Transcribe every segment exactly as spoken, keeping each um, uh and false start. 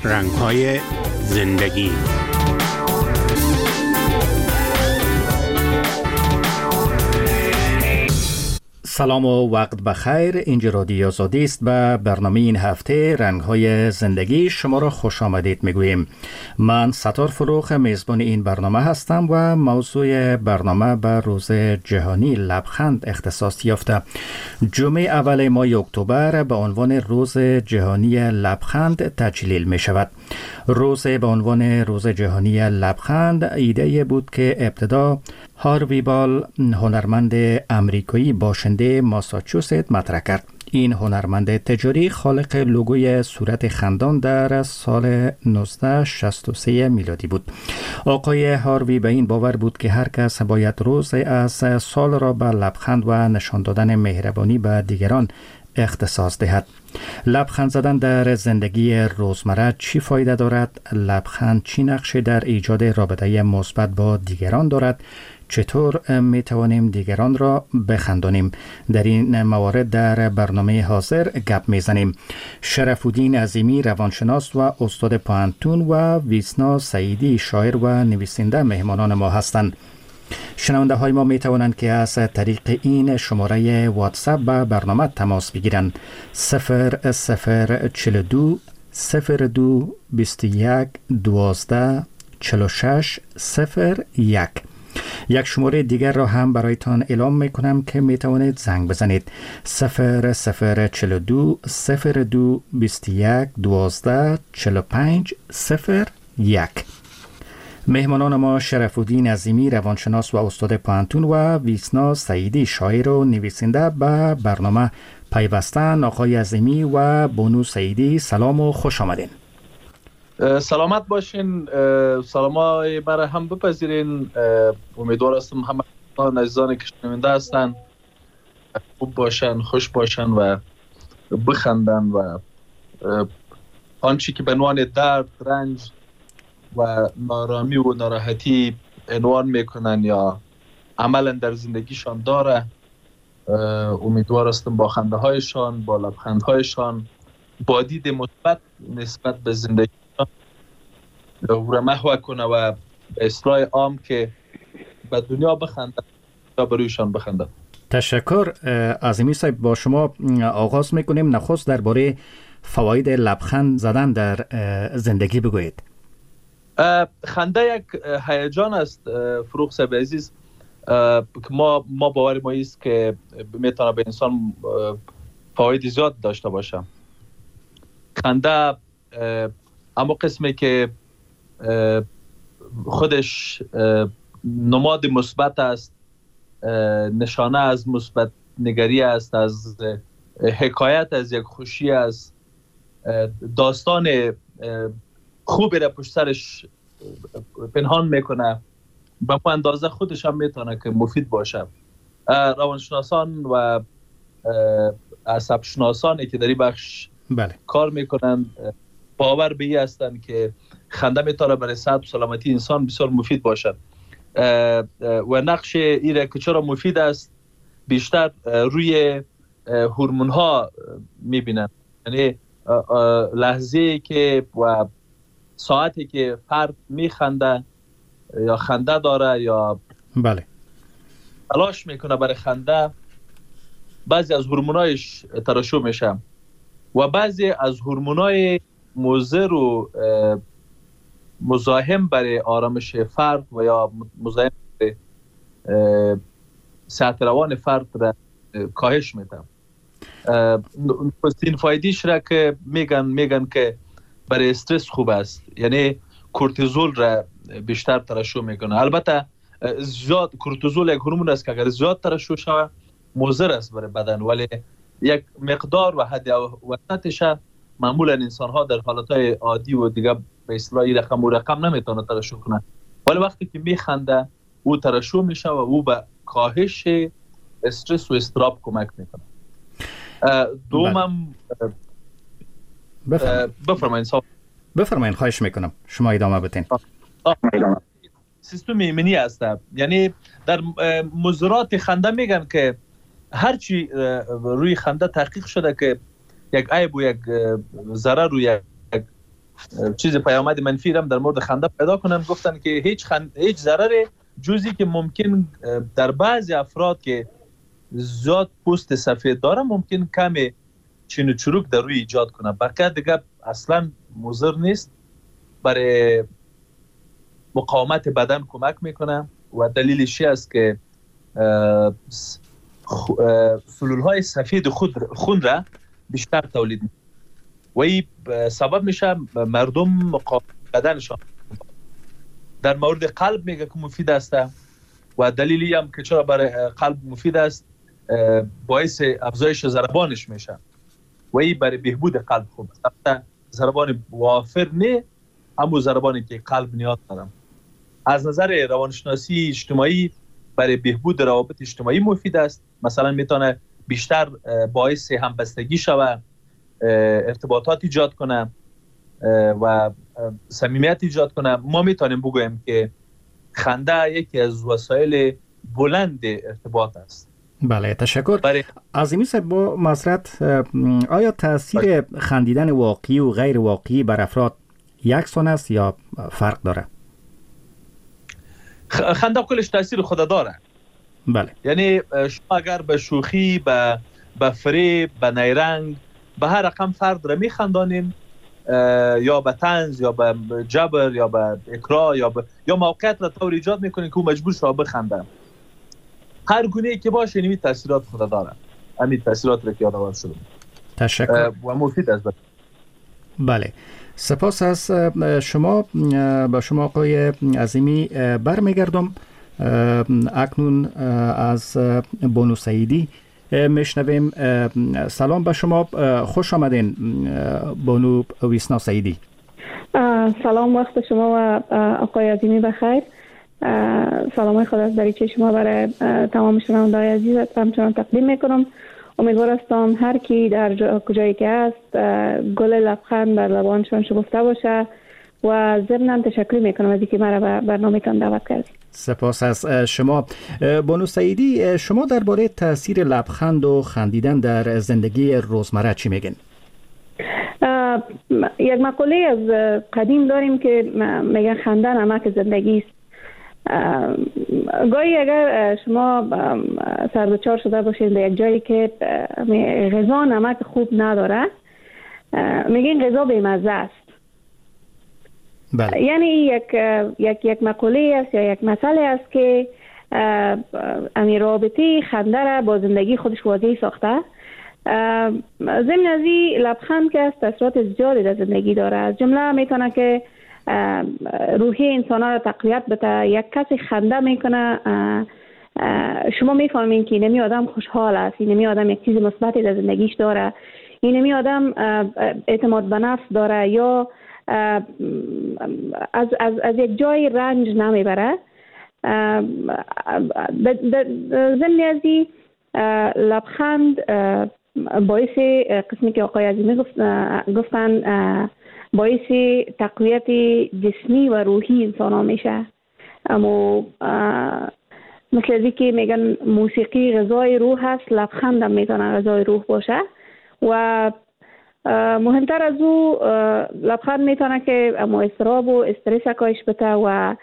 رنگ‌های زندگی. سلام و وقت بخیر. اینجا رادیو آزادی است و برنامه این هفته رنگ‌های زندگی شما را خوش آمدید میگوییم. من ستار فروخ میزبان این برنامه هستم و موضوع برنامه به روز جهانی لبخند اختصاص یافته. جمعه اول ماه اکتبر به عنوان روز جهانی لبخند تجلیل می شود. روز به عنوان روز جهانی لبخند ایده بود که ابتدا هاروی بال، هنرمند امریکایی باشنده ماساچوست، مطرح کرد. این هنرمند تجاری خالق لوگوی صورت خندان در سال نوزده صد و شصت و سه میلادی بود. آقای هاروی به این باور بود که هر کس باید روز از سال را به لبخند و نشان دادن مهربانی به دیگران اختصاص دهد. لبخند زدن در زندگی روزمره چی فایده دارد؟ لبخند چی نقش در ایجاد رابطه مثبت با دیگران دارد؟ چطور می توانیم دیگران را بخندانیم؟ در این موارد در برنامه حاضر گپ می زنیم. شرف‌الدین عظیمی، روانشناس و استاد پوهنتون، و ویسنا سعیدی، شاعر و نویسنده مهمانان ما هستند. شنونده های ما می توانند که از طریق این شماره واتساپ به برنامه تماس بگیرند. صفر صفر چهل و دو صفر دو بیست و یک دوازده چهل و شش صفر یک. یک شماره دیگر را هم برایتان اعلام می کنم که می توانید زنگ بزنید. صفر صفر چهل و دو صفر دو بیست و یک دوازده چهل و پنج صفر یک. مهمانان ما شرف‌الدین عظیمی، روانشناس و استاد پوهنتون، و ویسنا سعیدی، شاعر و نویسنده به برنامه پیوستن. آقای عظیمی و بانو سعیدی، سلام و خوش آمدین. سلامت باشین. سلامای برای هم بپذیرین. امیدوار هستم همه عزیزانی که شنونده هستن خوب باشن، خوش باشن و بخندن و آنچه که به عنوان درد، رنج و نارامی و ناراحتی عنوان میکنن یا عملا در زندگیشان داره، امیدوار هستم با خنده هایشان، با لبخند هایشان، با دید مثبت نسبت به زندگی رو محو کنه و به اصطلاح عام که به دنیا بخنده یا برویشان بخنده. تشکر. عظیمی صاحب، با شما آغاز میکنیم. نخست درباره فواید لبخند زدن در زندگی بگویید. خنده یک هیجان است فروخ صاحب عزیز که ما ما باور ما است که میتونه به انسان فواید زیاد داشته باشه. خنده اما قسمی که خودش نماد مثبت است، نشانه از مثبت نگری است، از حکایت از یک خوشی است، داستان خوبی را پشت سرش پنهان میکنه. به اون اندازه خودش هم میتونه که مفید باشه. روانشناسان و عصب شناسانی که در این بخش بله. کار میکنن باور به این هستن که خنده میتونه برای صحت و سلامتی انسان بسیار مفید باشد و نقش این که چرا مفید است بیشتر روی هورمون ها میبینن. یعنی لحظه که و ساعتی که فرد میخنده یا خنده داره یا بله تلاش میکنه برای خنده، بعضی از هورمونایش ترشح میشه و بعضی از هورمونای مضر و مزاحم برای آرامش فرد و یا مزاحم برای صحت روان فرد را کاهش میده. نخستین فایده‌اش را که میگن میگن که برای استرس خوب است، یعنی کورتیزول را بیشتر ترشح میکنه. البته زیاد کورتیزول یک هورمون است که اگر زیاد ترشح شود مضر است برای بدن، ولی یک مقدار و حد وسطش معمولا انسان ها در حالتهای عادی و دیگه به اصطلاح رقم و رقم نمیتونه ترشح کنه، ولی وقتی که میخنده او ترشح میشه و او به کاهش استرس و اضطراب کمک میکنه. دومم بفرمایید بفرمایید خواهش میکنم، شما ادامه بدین. سیستم ایمنی هست، یعنی در مضرات خنده میگن که هرچی روی خنده تحقیق شده که یک عیب و یک ضرر و یک چیز پیامد منفی هم در مورد خنده پیدا کنن. گفتن که هیچ خند... هیچ ضرر جزی که ممکن در بعضی افراد که زیاد پوست سفید داره ممکن کمی چین و چروک در روی ایجاد کنه، بقیه دیگه اصلا مضر نیست، برای مقاومت بدن کمک میکنه و دلیلش است که فلول های سفید خود خون را بیشتر تولید میکنه و این سبب میشه مردم مقاومت بدنشان. در مورد قلب میگه که مفید است و دلیلی هم که چرا برای قلب مفید است باعث افزایش ضربانش میشه و این برای بهبود قلب خوب است. ضربان وافر نه، همون ضربانی که قلب نیاز دارم. از نظر روانشناسی اجتماعی برای بهبود روابط اجتماعی مفید است. مثلا میتونه بیشتر باعث همبستگی شود، ارتباطات ایجاد کنه و صمیمیت ایجاد کنه. ما میتونیم بگوییم که خنده یکی از وسایل بلند ارتباط است. بله، تشکر. برای... عظیمی صاحب، با معذرت، آیا تاثیر خندیدن واقعی و غیر واقعی بر افراد یکسان است یا فرق داره؟ خنده کلش تاثیر خود داره. بله. یعنی شما اگر به شوخی، به به فریب، به نیرنگ، به هر رقم فرد را میخندانین، یا به طنز یا به جبر یا به اکراه یا به یا موقعیت را طور ایجاد میکنین که او مجبور شده بخنده، هر گونه‌ای که باشه این تاثیرات خود داره. همین تاثیرات را که یادآور شدم. تشکر. و مفید است. بله، سپاس از شما. با شما آقای عظیمی برمیگردم. اکنون از بانو سعیدی میشنویم. سلام به شما، خوش آمدین بانو ویسنا سعیدی. سلام، وقت شما و آقای عظیمی بخیر. سلام خدا از دریچه شما برای تمام شنونده‌های عزیز همچنان تقدیم میکنم. امیدوار هستم هر کی در کجایی که است گل لبخند بر لبانشان شکفته باشه و ضمناً تشکر میکنم از اینکه مرا به برنامه‌تان دعوت کردید. سپاس از شما. بانو سعیدی، شما درباره تاثیر لبخند و خندیدن در زندگی روزمره چی میگین؟ یک مقوله از قدیم داریم که میگن خنده نمک زندگی است. گاهی اگر شما سردچار شده باشید به یک جایی که غذا نمک خوب نداره، میگین غذا بی‌مزه است. بله. یعنی یک یک یک مقوله است یا یک مسئله است که امی رابطه خنده را با زندگی خودش واضح ساخته. ضمن از این لبخند که است تاثیرات زیادی در زندگی داره. از جمله میتونه که روحی انسان ها را تقویت بده. یک کسی خنده میکنه شما میفهمین که اینمی آدم خوشحال است، اینمی آدم یک چیز مثبتی در زندگیش داره، اینمی آدم اعتماد به نفس داره یا از از از یک جای رنج نمیبره. ضمن از این لبخند باعث قسمی که آقای عظیمی گفتن باعث تقویت جسمی و روحی انسان ها میشه. اما مثل ازی که میگن موسیقی غذای روح هست، لبخند هم میتونه غذای روح باشه و مهمتر از او لبخند میتونه که اما اضطراب و استرس کاهش بده و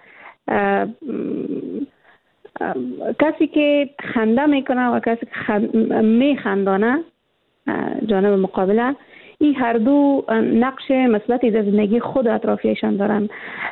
کسی که خنده میکنه و کسی که خند... میخندانه جانب مقابله، این هر دو نقش مثبتی در زندگی خود اطرافیشان دارن.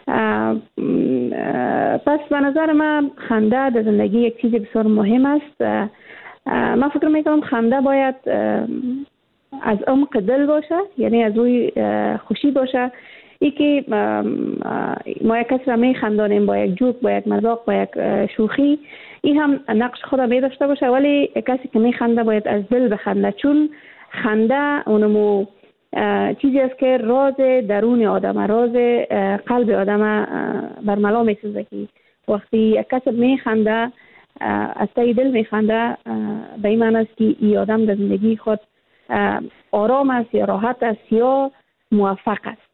پس به نظر من خنده در زندگی یک چیز بسیار مهم است. من فکر میکنم خنده باید از عمق دل باشه، یعنی از روی خوشی باشه. ای که ما یک کس را میخندانیم با یک جوک، با یک مذاق، با یک شوخی، این هم نقش خود می داشته باشه، ولی کسی که میخنده باید از دل بخنده، چون خنده اونمو چیزی است که راز درون آدم، راز قلب آدم برملا میسازه که وقتی یک کس میخنده از تای دل میخنده، به این معنی است که این آدم در زندگی خود آرام است یا راحت است یا موفق است.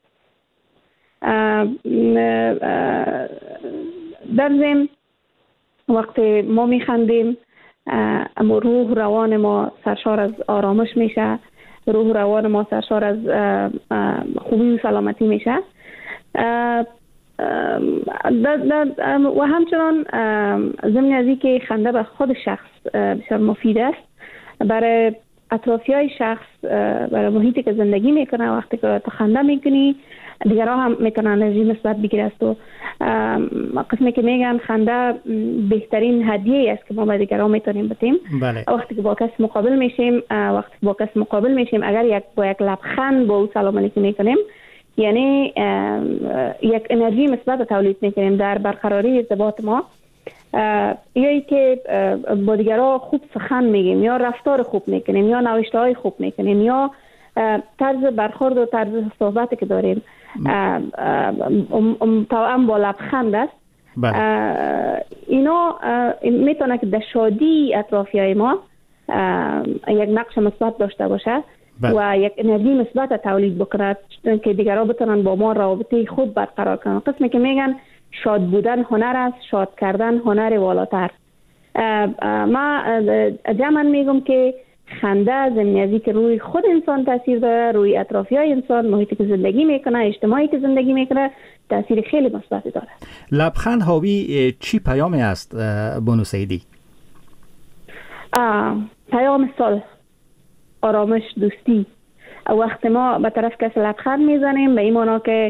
در ضمن وقتی ما میخندیم اما روح روان ما سرشار از آرامش میشه روح و روان ما سرشار از خوبی و سلامتی میشه. و همچنان ضمن از این که خنده به خود شخص بسیار مفید است، برای اطرافی های شخص، برای محیطی که زندگی میکنه، وقتی که تو خنده میکنی دیگرها هم میتونن انرژی مثبت بگیرن. و قسمی که میگن خنده بهترین هدیه است که ما به دیگرها میتونیم بدیم. بله. وقتی که با کس مقابل میشیم وقتی که با کس مقابل میشیم اگر یک با یک لبخند با او سلام علیکم میکنیم، یعنی یک انرژی مثبت تولید میکنیم در برقراری ارتباط ما. یا ای که با دیگرها خوب سخن میگیم، یا رفتار خوب میکنیم، یا نوشته های خوب میکنیم، یا طرز برخورد و طرز صحبتی که داریم توأم با لبخند است. بله. اینا میتونه که در شادی اطرافیای ما یک نقش مثبت داشته باشه. بله. و یک انرژی مثبت تولید بکنه که دیگرها بتونن با ما رابطه خود برقرار کنن. قسمی که میگن شاد بودن هنر است، شاد کردن هنر والاتر. ما جمعاً میگم که خنده ضمن از که روی خود انسان تاثیر داره، روی اطرافی های انسان، محیطی که زندگی میکنه، اجتماعی که زندگی میکنه تاثیر خیلی مثبتی داره. لبخند حاوی چی پیامی است بانو سعیدی؟ پیام صلح، آرامش، دوستی. وقتی ما به طرف کس لبخند میزنیم به این معنی که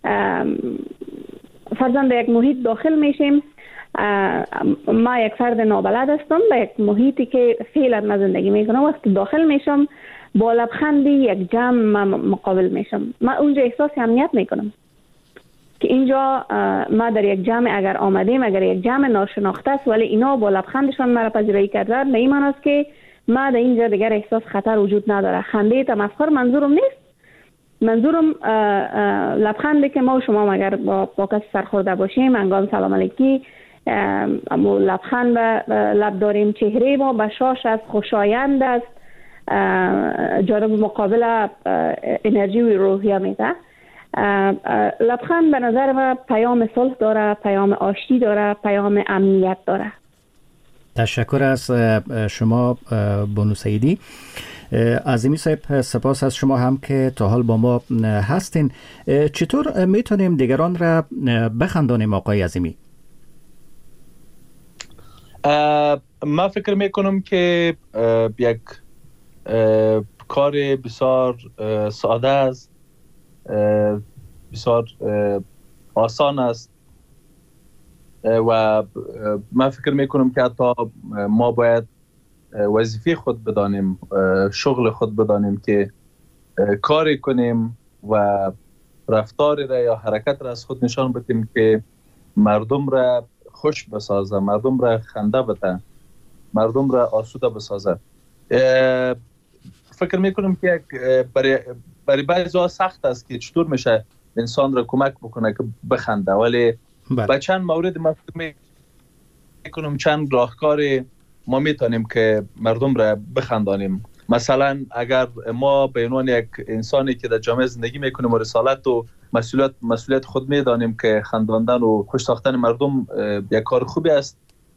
فرضاً به یک محیط داخل میشیم. ما یک فرد نابلد هستم به یک محیطی که فعلا من زندگی میکنم، وقتی داخل میشم با لبخندی یک جمع مقابل میشم، من اونجا احساس امنیت میکنم که اینجا ما در یک جمع اگر آمدیم، اگر یک جمع ناشناخته است ولی اینا با لبخندشان مرا پذیرایی کردن، به این معنی است که ما در اینجا دیگر احساس خطر وجود نداره. خنده تمسخر منظورم نیست، منظورم لبخنده که ما و شما اگر با, با کسی سرخورده باشیم هنگام سلام علیکی اما لبخند به لب داریم، چهره ما بشاش است، خوشایند است، جانب مقابل انرژی و روحیه میده. لبخند به نظر من پیام صلح داره، پیام آشتی داره، پیام امنیت داره. تشکر از شما بانو سعیدی. عظیمی صاحب، سپاس از شما هم که تا حال با ما هستین. چطور میتونیم دیگران را بخندانیم آقای عظیمی؟ من فکر میکنم که یک کار بسیار ساده است، بسیار آسان است و من فکر میکنم که حتی ما باید وظیفه خود بدانیم، شغل خود بدانیم که کاری کنیم و رفتاری را یا حرکت را از خود نشان بدیم که مردم را خوش بسازه، مردم را خنده بده، مردم را آسوده بسازه. فکر میکنم که برای برای بعضی‌ها سخت است که چطور میشه انسان را کمک بکنه که بخنده، ولی با چند مورد من فکر میکنم چند راهکار ما میتونیم که مردم را بخندانیم. مثلا اگر ما به عنوان یک انسانی که در جامعه زندگی میکنیم و رسالت و مسئولیت مسئولیت خود میدانیم که خنداندن و خوش ساختن مردم یک کار خوبی است،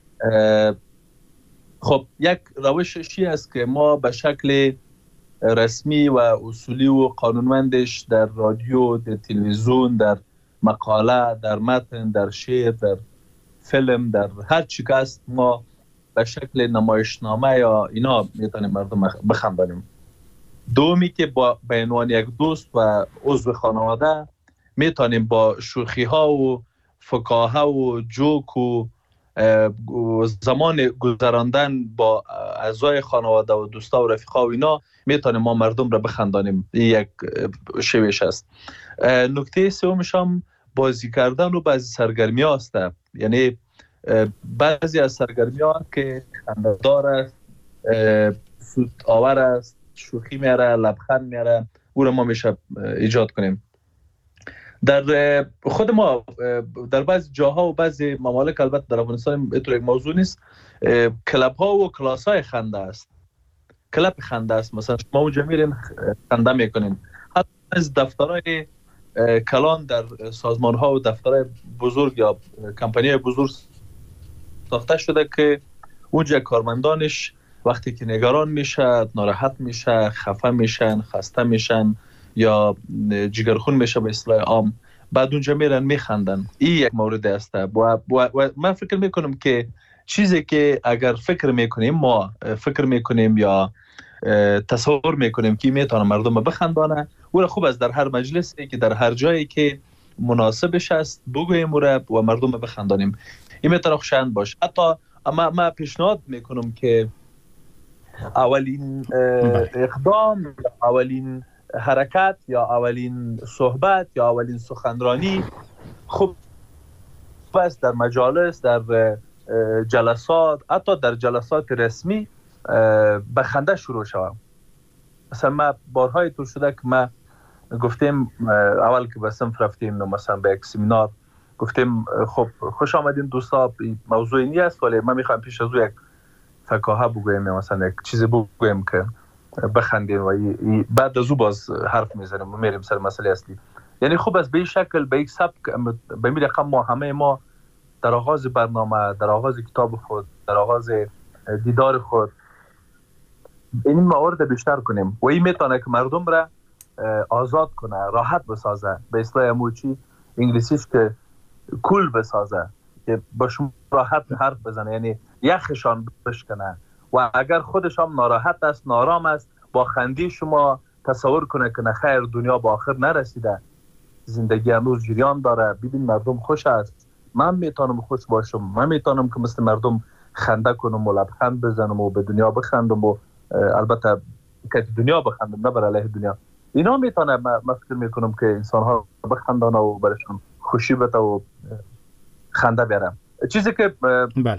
خب یک روشی است که ما به شکل رسمی و اصولی و قانونمندش در رادیو، در تلویزیون، در مقاله، در متن، در شعر، در فیلم، در هر چی که است ما به شکل نمایشنامه یا اینا میتونیم مردم بخندانیم. دومی که با به عنوان یک دوست و عضو خانواده میتونیم با شوخی ها و فکاهه و جوک و زمان گذراندن با اعضای خانواده و دوستا و رفیقا و اینا میتونیم ما مردم را بخندانیم. یک شویش است. نکته سومش هم بازی کردن و بعضی سرگرمی ها است. یعنی بعضی از سرگرمی ها که خنده‌دار است، سود آور است، شوخی میاره، لبخند میاره، او را ما میشه ایجاد کنیم. در خود ما در بعضی جاها و بعضی ممالک، البته در افغانستان اینطور یک موضوع نیست، کلاب ها و کلاس های خنده است، کلاب خنده است. مثلا شما اونجا میرین خنده میکنین. حتی از دفترهای کلان در سازمان ها و دفترهای بزرگ یا کمپانی بزرگ ساخته شده که اونجا کارمندانش وقتی که نگران میشه، ناراحت میشه، خفه میشن، خسته میشن یا جگرخون میشه به اصطلاح عام، بعد اونجا میرن میخندن. این یک مورد است. و, و, و من فکر میکنم که چیزی که اگر فکر میکنیم ما فکر میکنیم یا تصور میکنیم که میتونه مردم بخندانه، او خوب است در هر مجلسی که در هر جایی که مناسبش است بگوییم و مردم بخندانیم. این میتونه خوشایند باشه. حتی اما ما پیشنهاد میکنم که اولین اقدام، اولین حرکت یا اولین صحبت یا اولین سخنرانی خوب است در مجالس، در جلسات، حتی در جلسات رسمی به خنده شروع شوم. مثلا ما بارهای طول شده که ما گفتیم اول که به صنف رفتیم مثلا به یک سمینار گفتیم خب خوش آمدین دوستا، موضوعی نیست ولی ما میخوایم پیش از او یک فکاهه بگویم، مثلا یک چیزی بگویم که بخندیم و بعد از او باز حرف میزنیم و میریم سر مسئله اصلی. یعنی خوب است به این شکل، به یک سبک، به این رقم ما همه ما در آغاز برنامه، در آغاز کتاب خود، در آغاز دیدار خود این موارد بیشتر کنیم و این میتونه که مردم را آزاد کنه، راحت بسازه، به اصطلاح موچی انگلیسیش که کول بسازه، که با شما راحت حرف بزنه، یعنی یخشان بشکنه. و اگر خودش هم ناراحت است، نارام است، با خندی شما تصور کنه که نخیر دنیا با آخر نرسیده، زندگی هنوز جریان داره، ببین مردم خوش است، من میتونم خوش باشم، من میتونم که مثل مردم خنده کنم و لبخند بزنم و به دنیا بخندم و البته که دنیا بخندم نه بر علیه دنیا. اینا میتونه من فکر میکنم که انسان ها بخندانه و برشون خوشی بده و خنده بیارم. چیزی که بله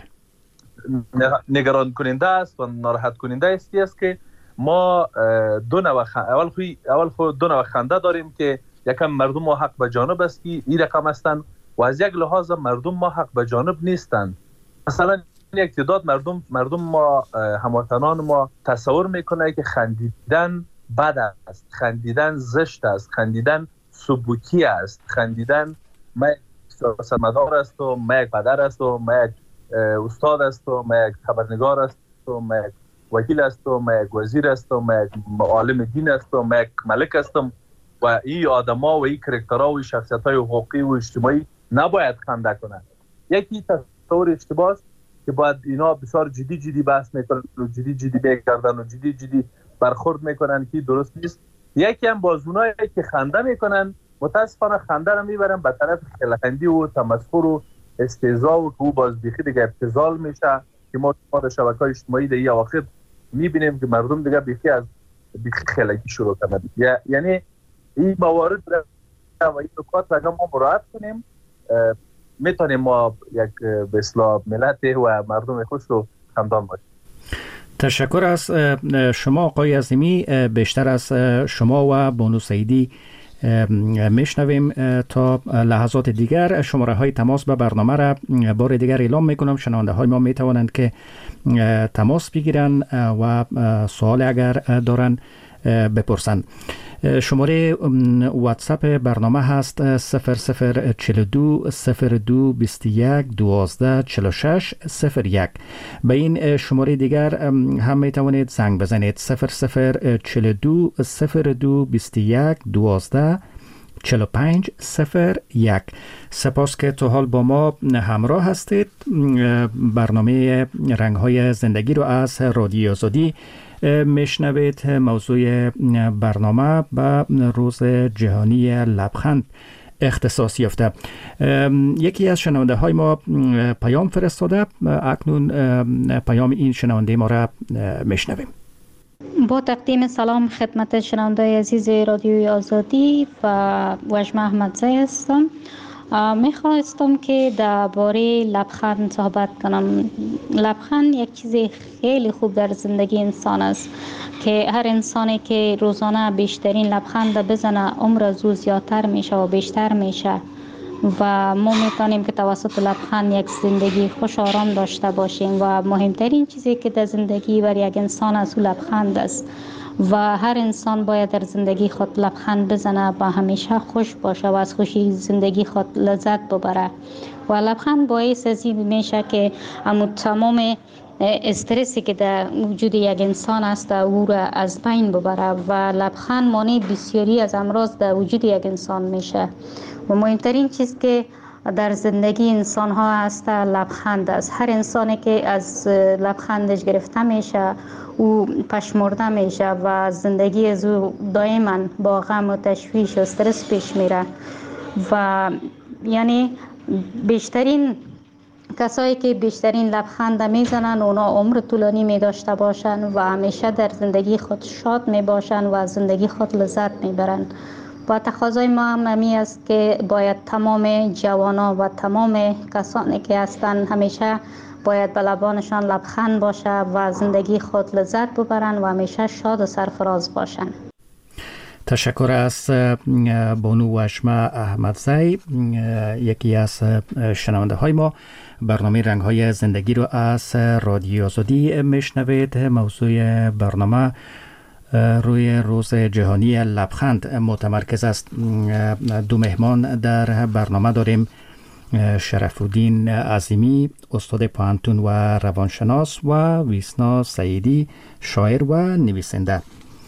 نگران کننده است و ناراحت کننده است است که ما دو نوع خنده، اول خو اول خو دو نوع خنده داریم که یکم مردم ما حق به جانب است که این رقم هستند و از یک لحاظ مردم ما حق به جانب نیستند. مثلا یک تعداد مردم مردم ما هموطنان ما تصور میکنه که خندیدن بد است، خندیدن زشت است، خندیدن سبوکی است، خندیدن ما یک سیاستمدار است و ما یک پدر است و ما یک استاد است و ما یک خبرنگار است و ما یک وکیل است و ما یک وزیر است و ما یک عالم دین است و ما یک ملک هستم و این آدما و این کرکترها و شخصیت‌های حقوقی و اجتماعی نباید خنده کنند. یکی تصور اشتباه است که باید اینا بسیار جدی جدی بحث میکنن و جدی جدی میکردن و جدی جدی برخورد میکنن که درست نیست. یکی هم بازونایی که خنده میکنن متاسفانه خنده رو میبرن به طرف خلقندی و تمسخر و استهزاء و که او باز بیخی دیگه ابتذال میشه که ما در شبکه‌های اجتماعی دیگه اواخر میبینیم که مردم دیگه بیخی از بیخی خلقی شروع کردن. یعنی این موارد و این نکات را ما مراعات کنیم، میتونیم ما یک به اصطلاح ملت و مردم خوش رو خندان باشیم. تشکر از شما آقای عظیمی. بیشتر از شما و بانو سعیدی میشنویم. تا لحظات دیگر شماره های تماس به برنامه را بار دیگر اعلام میکنم. شنونده های ما میتوانند که تماس بگیرن و سوال اگر دارن بپرسند. شماره واتساپ برنامه هست صفر صفر چهل و دو صفر دو بیست و یک دوازده چهل و شش صفر یک. به این شماره دیگر هم می توانید زنگ بزنید صفر صفر چهل و دو صفر دو بیست و یک دوازده چهل و پنج صفر یک. سپاس که تا حال با ما همراه هستید. برنامه رنگ‌های زندگی رو از رادیو آزادی میشنوید. موضوع برنامه به روز جهانی لبخند اختصاص یافته. یکی از شنونده های ما پیام فرستاده. اکنون پیام این شنونده ما را میشنویم. با تقدیم سلام خدمت شنونده عزیز رادیوی آزادی و وجمه احمدزی هستم. میخواستم که درباره لبخند صحبت کنم. لبخند یک چیز خیلی خوب در زندگی انسان است که هر انسانی که روزانه بیشترین لبخند بزنه عمر از او زیادتر میشه و بیشتر میشه و ما میتونیم که توسط لبخند یک زندگی خوش آرام داشته باشیم و مهمترین چیزی که در زندگی بر یک انسان از او لبخند است و هر انسان باید در زندگی خود لبخند بزنه و همیشه خوش باشه و از خوشی زندگی خود لذت ببره و لبخند باعث از این میشه که امو تمام استرسی که در وجود یک انسان است او را از بین ببره و لبخند مانع بسیاری از امراض در وجود یک انسان میشه و مهمترین چیز که در زندگی انسان ها هست لبخند است. هر انسانی که از لبخندش گرفته میشه او پشمرده میشه و زندگی از او دائما با غم و تشویش و استرس پیش میره و یعنی بیشترین کسایی که بیشترین لبخند میزنن اونا عمر طولانی می داشته باشن و همیشه در زندگی خود شاد می باشن و زندگی خود لذت می برن. و تقاضای ما هم همی است که باید تمام جوانا و تمام کسانی که هستن همیشه باید به لبانشان لبخند باشه و زندگی خود لذت ببرن و همیشه شاد و سرفراز باشن. تشکر از بانو وشمه احمدزی، یکی از شنونده های ما. برنامه رنگ های زندگی رو از رادیو آزادی میشنوید. موضوع برنامه روی روز جهانی لبخند متمرکز است. دو مهمان در برنامه داریم: شرف‌الدین عظیمی، استاد پوهنتون و روانشناس، و ویسنا سعیدی، شاعر و نویسنده،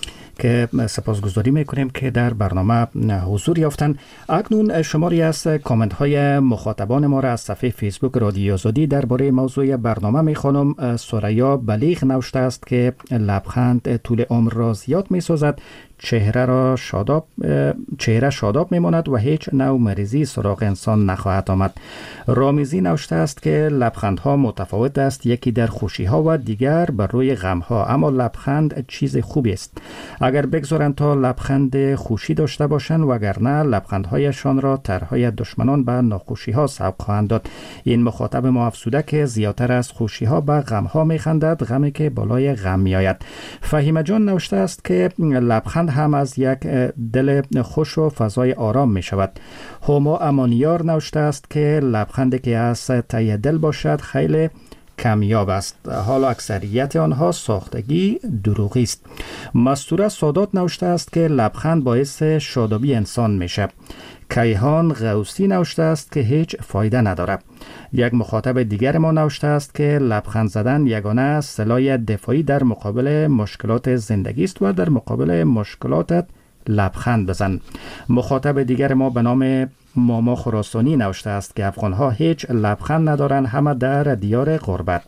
که سپاسگزاری میکنیم که در برنامه حضور یافتن. اکنون شماری از کامنت های مخاطبان ما را از صفحه فیسبوک رادیو آزادی درباره موضوع برنامه میخوانم. سریا بلیغ نوشته است که لبخند طول عمر را زیاد میسازد، چهره را شاداب چهره شاداب میماند و هیچ نوع مریضی سراغ انسان نخواهد آمد. رامیزی نوشته است که لبخندها متفاوت است، یکی در خوشی ها و دیگر بر روی غم ها، اما لبخند چیز خوبی است. اگر بگذارند تا لبخند خوشی داشته باشند، وگرنه لبخندهایشان را طرحهای دشمنان به ناخوشی ها سبق خواهند داد. این مخاطب ما افسوده که زیادتر از خوشی ها به غم ها میخندد، غمی که بالای غم میآید. فهیمه جان نوشته است که لبخند هم از یک دل خوش و فضای آرام می شود. هوما امانیار نوشته است که لبخندی که از ته دل باشد خیلی کمیاب است، حالا اکثریت آنها ساختگی دروغی است. مستوره سادات نوشته است که لبخند باعث شادابی انسان میشه. کیهان غوثی نوشته است که هیچ فایده نداره. یک مخاطب دیگر ما نوشته است که لبخند زدن یگانه سلاح دفاعی در مقابل مشکلات زندگی است و در مقابل مشکلاتت لبخند بزن. مخاطب دیگر ما به نام ماما خراسانی نوشته است که افغانها هیچ لبخند ندارند، همه در دیار غربت.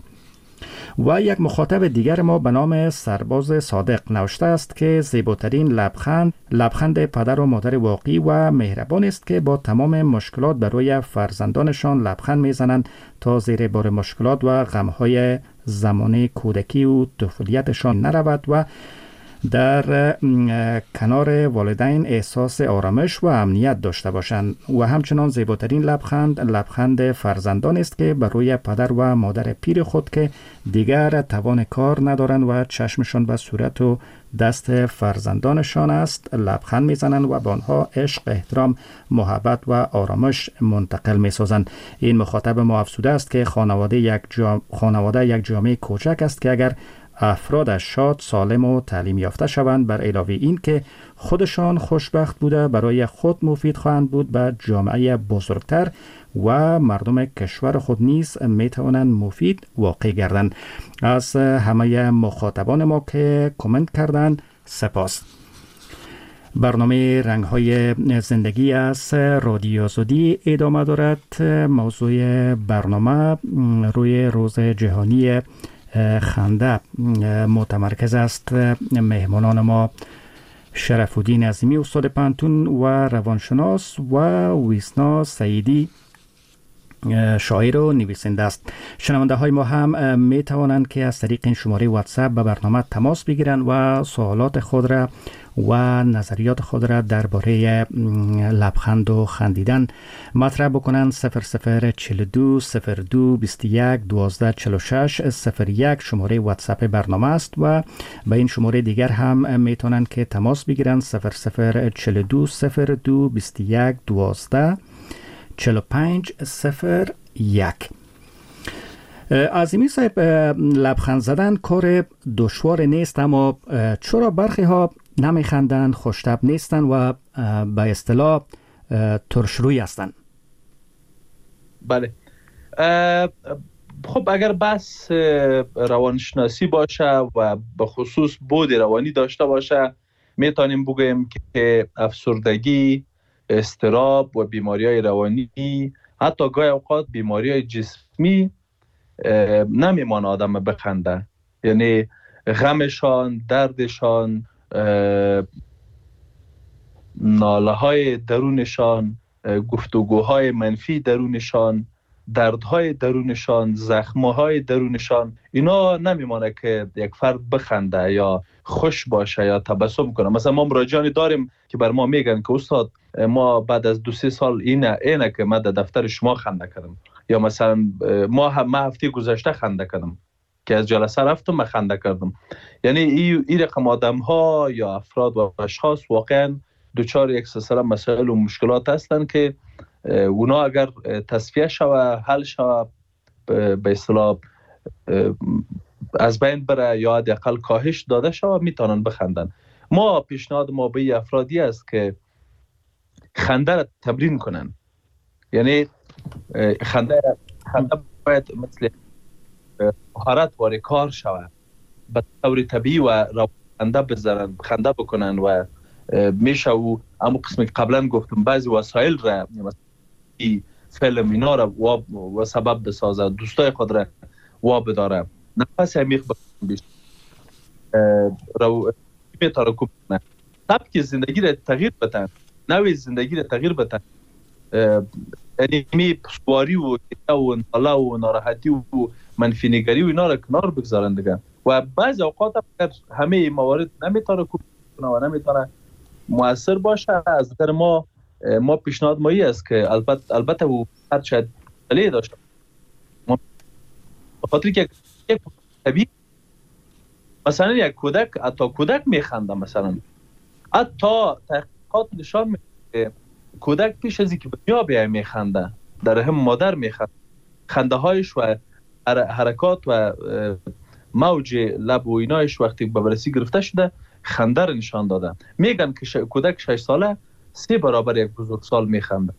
و یک مخاطب دیگر ما به نام سرباز صادق نوشته است که زیباترین لبخند لبخند پدر و مادر واقعی و مهربان است که با تمام مشکلات بر روی فرزندانشان لبخند میزنند تا زیر بار مشکلات و غمهای زمان کودکی و طفولیتشان نرود و در کنار والدین احساس آرامش و امنیت داشته باشند. و همچنان زیباترین لبخند لبخند فرزندان است که بر روی پدر و مادر پیر خود که دیگر توان کار ندارند و چشمشان به صورت و دست فرزندانشان است لبخند میزنند و به آنها عشق، احترام، محبت و آرامش منتقل میسازند. این مخاطب ما افسوده است که خانواده یک جام... خانواده یک جامعه کوچک است که اگر افرادش شاد، سالم و تعلیم یافته شوند، بر علاوه این که خودشان خوشبخت بوده برای خود مفید خواهند بود، به جامعه بزرگتر و مردم کشور خود نیز می توانند مفید واقع گردند. از همه مخاطبان ما که کامنت کردند سپاس. برنامه رنگ های زندگی از رادیو آزادی ادامه دارد. موضوع برنامه روی روز جهانی خنده متمرکز است. مهمانان ما شرف‌الدین عظیمی، استاد پوهنتون و روانشناس، و ویسنا سعیدی، شاعر و نویسنده است. شنونده های ما هم می توانند که از طریق این شماره واتساپ به برنامه تماس بگیرند و سوالات خود را و نظریات خود را درباره لبخند و خندیدن مطرح بکنند. صفر صفر چهل و دو صفر دو بیست و یک دوازده چهل و شش صفر یک شماره واتساپ برنامه است و به این شماره دیگر هم می توانند که تماس بگیرند. صفر صفر چهل و دو صفر دو بیست و یک دوازده چهل و پنج صفر یک. عظیمی صاحب، لبخند زدن کار دشوار نیست، اما چرا برخی ها نمیخندند، خوش‌طبع نیستند و به اصطلاح ترشروی هستند؟ بله، خب اگر بس روانشناسی باشه و به خصوص بود روانی داشته باشه، میتونیم بگوییم که افسردگی، اضطراب و بیماری های روانی، حتی گاهی اوقات بیماری های جسمی نمیمانه آدم بخنده. یعنی غمشان، دردشان، ناله های درونشان، گفتگوهای منفی درونشان، دردهای درونشان، زخمهای درونشان، اینا نمیمانه که یک فرد بخنده یا خوش باشه یا تبسم کنه. مثلا ما مراجعانی داریم که بر ما میگن که استاد ما بعد از دو سه سال اینه اینه که ما در دفتر شما خنده کردم، یا مثلا ما هم هفته گذشته خنده کردم که از جلسه رفتم ما خنده کردم. یعنی این ای رقم آدم ها یا افراد و اشخاص واقعا دوچار یک سلسله مسائل و مشکلات هستند که اونا اگر تصفیه شوه، حل شوه، به اصطلاح از بین بره یا حداقل کاهش داده شوه، میتونن بخندن. ما پیشنهاد ما به افرادی است که خنده را تمرین کنن. یعنی خنده خنده باید مثل مهارت وارد کار شوه، به طور طبیعی و خنده بزنن، خنده بکنن و میشه و اما قسمی که قبلا گفتم بعضی وسایل را مثلا فیلم اینا را و, و سبب بسازه، دوستای خود را و بداره، نفس عمیق بکنن، رو میتاره کوب کنن، سبک زندگی را تغییر بدن، نوع زندگی را تغییر بدن. یعنی می پشواری و کتا و ناله و ناراحتی و منفی نگری و اینا را کنار بگذارن دیگه. و بعضی اوقات همه موارد نمیتاره کوب کنه و نمیتاره مؤثر باشه. از نظر ما ما پیشنهاد مایی است که البته البته و هر چه دلیل داشته بخاطر که یک طبیعی مثلا یک کودک حتی کودک میخنده، مثلا حتی تحقیقات نشان میده که کودک پیش از اینکه به دنیا بیای میخنده، در رحم مادر میخنده، خنده هایش و حرکات و موج لب و اینایش وقتی به بررسی گرفته شده خنده را نشان داده. میگن که ش... کودک شش ساله سه برابر یک بزرگسال میخنده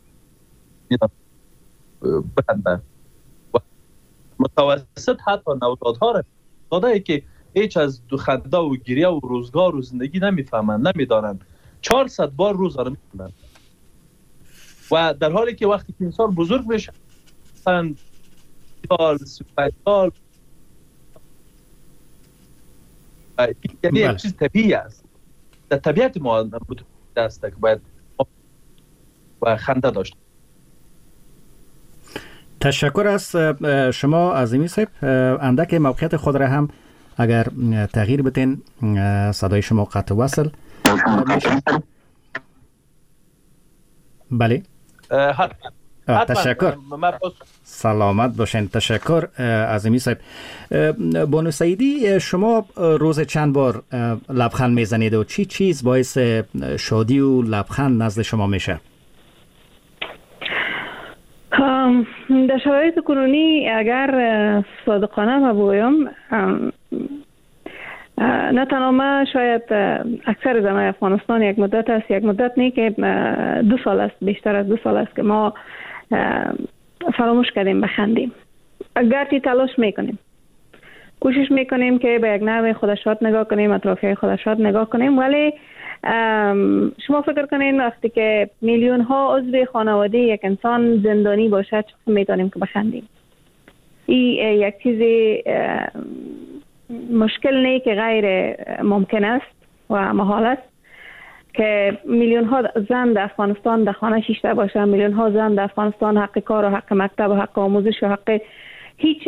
بخنده. و متوسط حتی نوزادها را داده که هیچ از دو خنده و گریه و روزگار و زندگی نمیفهمند، نمیدانند. چهارصد بار روز را میخندند. و در حالی که وقتی که انسان بزرگ میشه مثلا سال سی و پنج سال، یعنی یک چیز طبیعی است، در طبیعت ما است که باید و خنده داشت. تشکر از شما عظیمی صاحب. اندک موقعیت خود را هم اگر تغییر بدین، صدای شما قطع وصل. بله تشکر، سلامت باشین. تشکر عظیمی صاحب. بانو سعیدی، شما روز چند بار لبخند میزنید و چی چیز باعث شادی و لبخند نزد شما میشه؟ در شرایط کنونی اگر صادقانه ما بگویم، نه تنها ما، شاید اکثر زنای افغانستان یک مدت است، یک مدت نه که دو سال است، بیشتر از دو سال است که ما فراموش کردیم بخندیم. گرچه تلاش میکنیم، کوشش میکنیم که به یک نوع خودشات نگاه کنیم، اطرافیای خودشات نگاه کنیم، ولی شما فکر کنین وقتی که میلیون ها عضو خانواده یک انسان زندانی باشه چطور میتونیم که بخندیم؟ این یک چیز مشکل نه که غیر ممکن است و محال است که میلیون ها زن در افغانستان در خانه شیشته باشه، میلیون ها زن در افغانستان حق کار و حق مکتب و حق آموزش و حق هیچ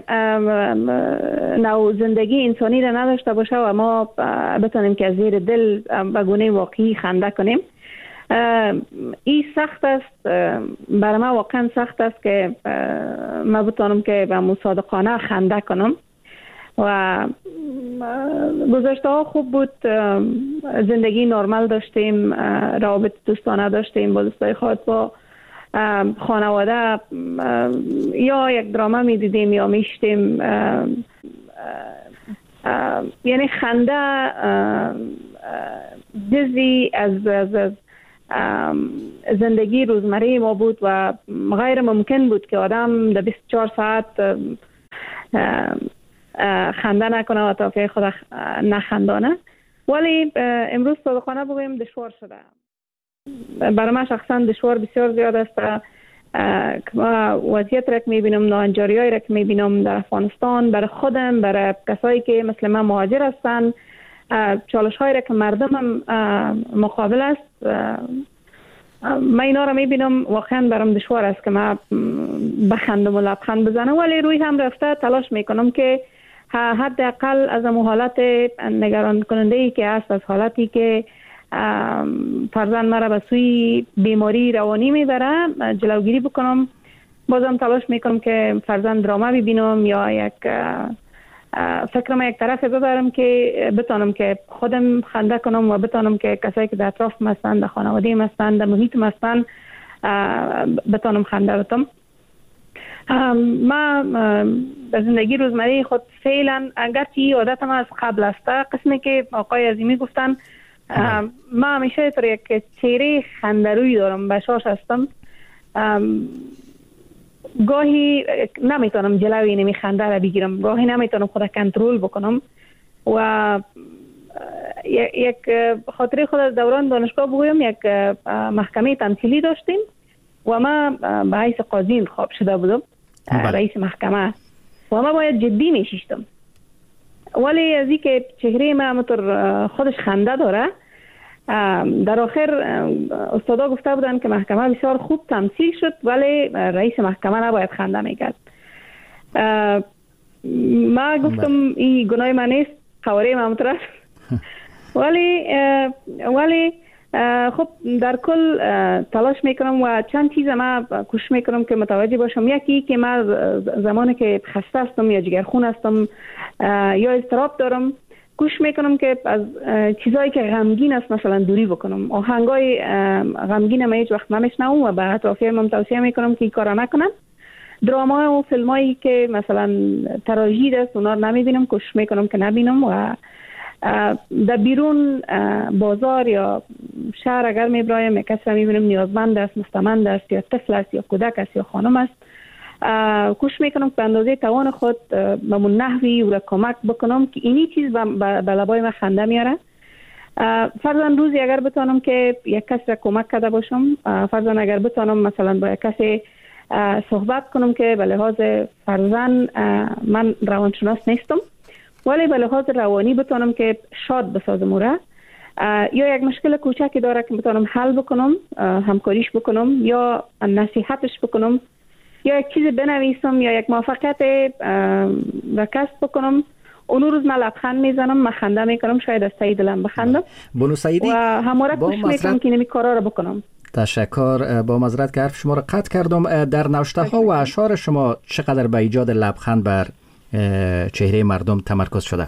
نوع زندگی انسانی را نداشته باشه و ما بتونیم که از زیر دل به گونه واقعی خنده کنیم. این سخت است، برای ما واقعا سخت است که ما بتونم که به مصادقانه خنده کنم. و گذشته ها خوب بود، زندگی نرمال داشتیم، روابط دوستانه داشتیم با دوستای خود، با خانواده یا یک دراما می دیدیم یا میشتیم. یعنی خنده جزئی از, از, از زندگی روزمره ما بود و غیر ممکن بود که آدم در بیست و چهار ساعت خنده نکنه و توافق خود نخندانه. ولی امروز صادقانه بگویم دشوار شده. برای من شخصا دشوار بسیار زیاد است که ما وضعیت را که میبینم، ناهنجاری هایی را که میبینم در افغانستان، برای خودم، برای کسایی که مثل من مهاجر هستند، چالش هایی را که مردم مقابل است، من اینا را میبینم واقعا برام دشوار است که من بخندم و لبخند بزنم، ولی روی هم رفته تلاش میکنم که حداقل از اون حالت نگران کننده ای که هست، از حالتی که فرزند مرا به سوی بیماری روانی میبره جلوگیری بکنم. بازم تلاش میکنم که فرزند دراما ببینم یا یک فکرم یک طرف ببرم که بتانم که خودم خنده کنم و بتانم که کسایی که در اطراف هستند، در خانواده هستند، در محیط هستند بتانم خنده بتم. ما به زندگی روزمره خود فعلا اگرچه عادتم از قبل است، قسمی که آقای عظیمی گفتن، ما همیشه پر یک چهره خندروی دارم، بشاش هستم. گاهی نمیتونم جلوی نمی خنده را بگیرم، گاهی نمیتونم خود کنترل بکنم و یک خاطره خود از دوران دانشگاه بگویم، یک محکمه تمثیلی داشتیم و ما به حیث قاضی انتخاب شده بودم، رئیس محکمه، و ما باید جدی میشیشتم. ولی از این که چهره ما همونطور خودش خنده داره، در آخر استادا گفته بودن که محکمه بسیار خوب تمثیل شد ولی رئیس محکمه نباید خنده میکرد. ما گفتم این گناه من نیست، خواره من همونطور است. ولی ولی خب در کل تلاش میکنم و چند چیز ما کوشش میکنم که متوجه باشم. یکی که من زمانی که خسته هستم یا جگرخون هستم یا اضطراب دارم، کوشش میکنم که از چیزایی که غمگین است مثلا دوری بکنم. آهنگای غمگین ما هیچ وقت نمیشنوم و به اطرافیانم توصیه میکنم که این کارا نکنن. دراما و فیلمایی که مثلا تراژدی است اونا رو نمیبینم، کوشش میکنم که نبینم. و در بیرون بازار یا شهر اگر میبرایم یک کسی را میبینم نیازمند است، مستمند است، یا طفل است، یا کودک است، یا خانم است، کوشش میکنم که به اندازه توان خود به من نحوی و کمک بکنم که اینی چیز به لبای من خنده میاره. فرضاً روزی اگر بتانم که یک کسی را کمک کرده باشم، فرضاً اگر بتانم مثلا با یک کسی صحبت کنم که به لحاظ فرضاً من روانشناس نیستم ولی به لحاظ روانی بتانم که شاد بسازم او را، یا یک مشکل کوچکی داره که بتانم حل بکنم، همکاریش بکنم یا نصیحتش بکنم، یا یک چیز بنویسم یا یک موفقیت را کسب بکنم، اون روز من لبخند میزنم، من خنده میکنم، شاید از ته دلم بخندم. بانو سعیدی، و همواره کوشش میکنم که نمی کارا را بکنم. تشکر. با معذرت که حرف شما را قطع کردم. در نوشته ها و اشعار شما چقدر به ایجاد لبخند بر چهره مردم تمرکز شده؟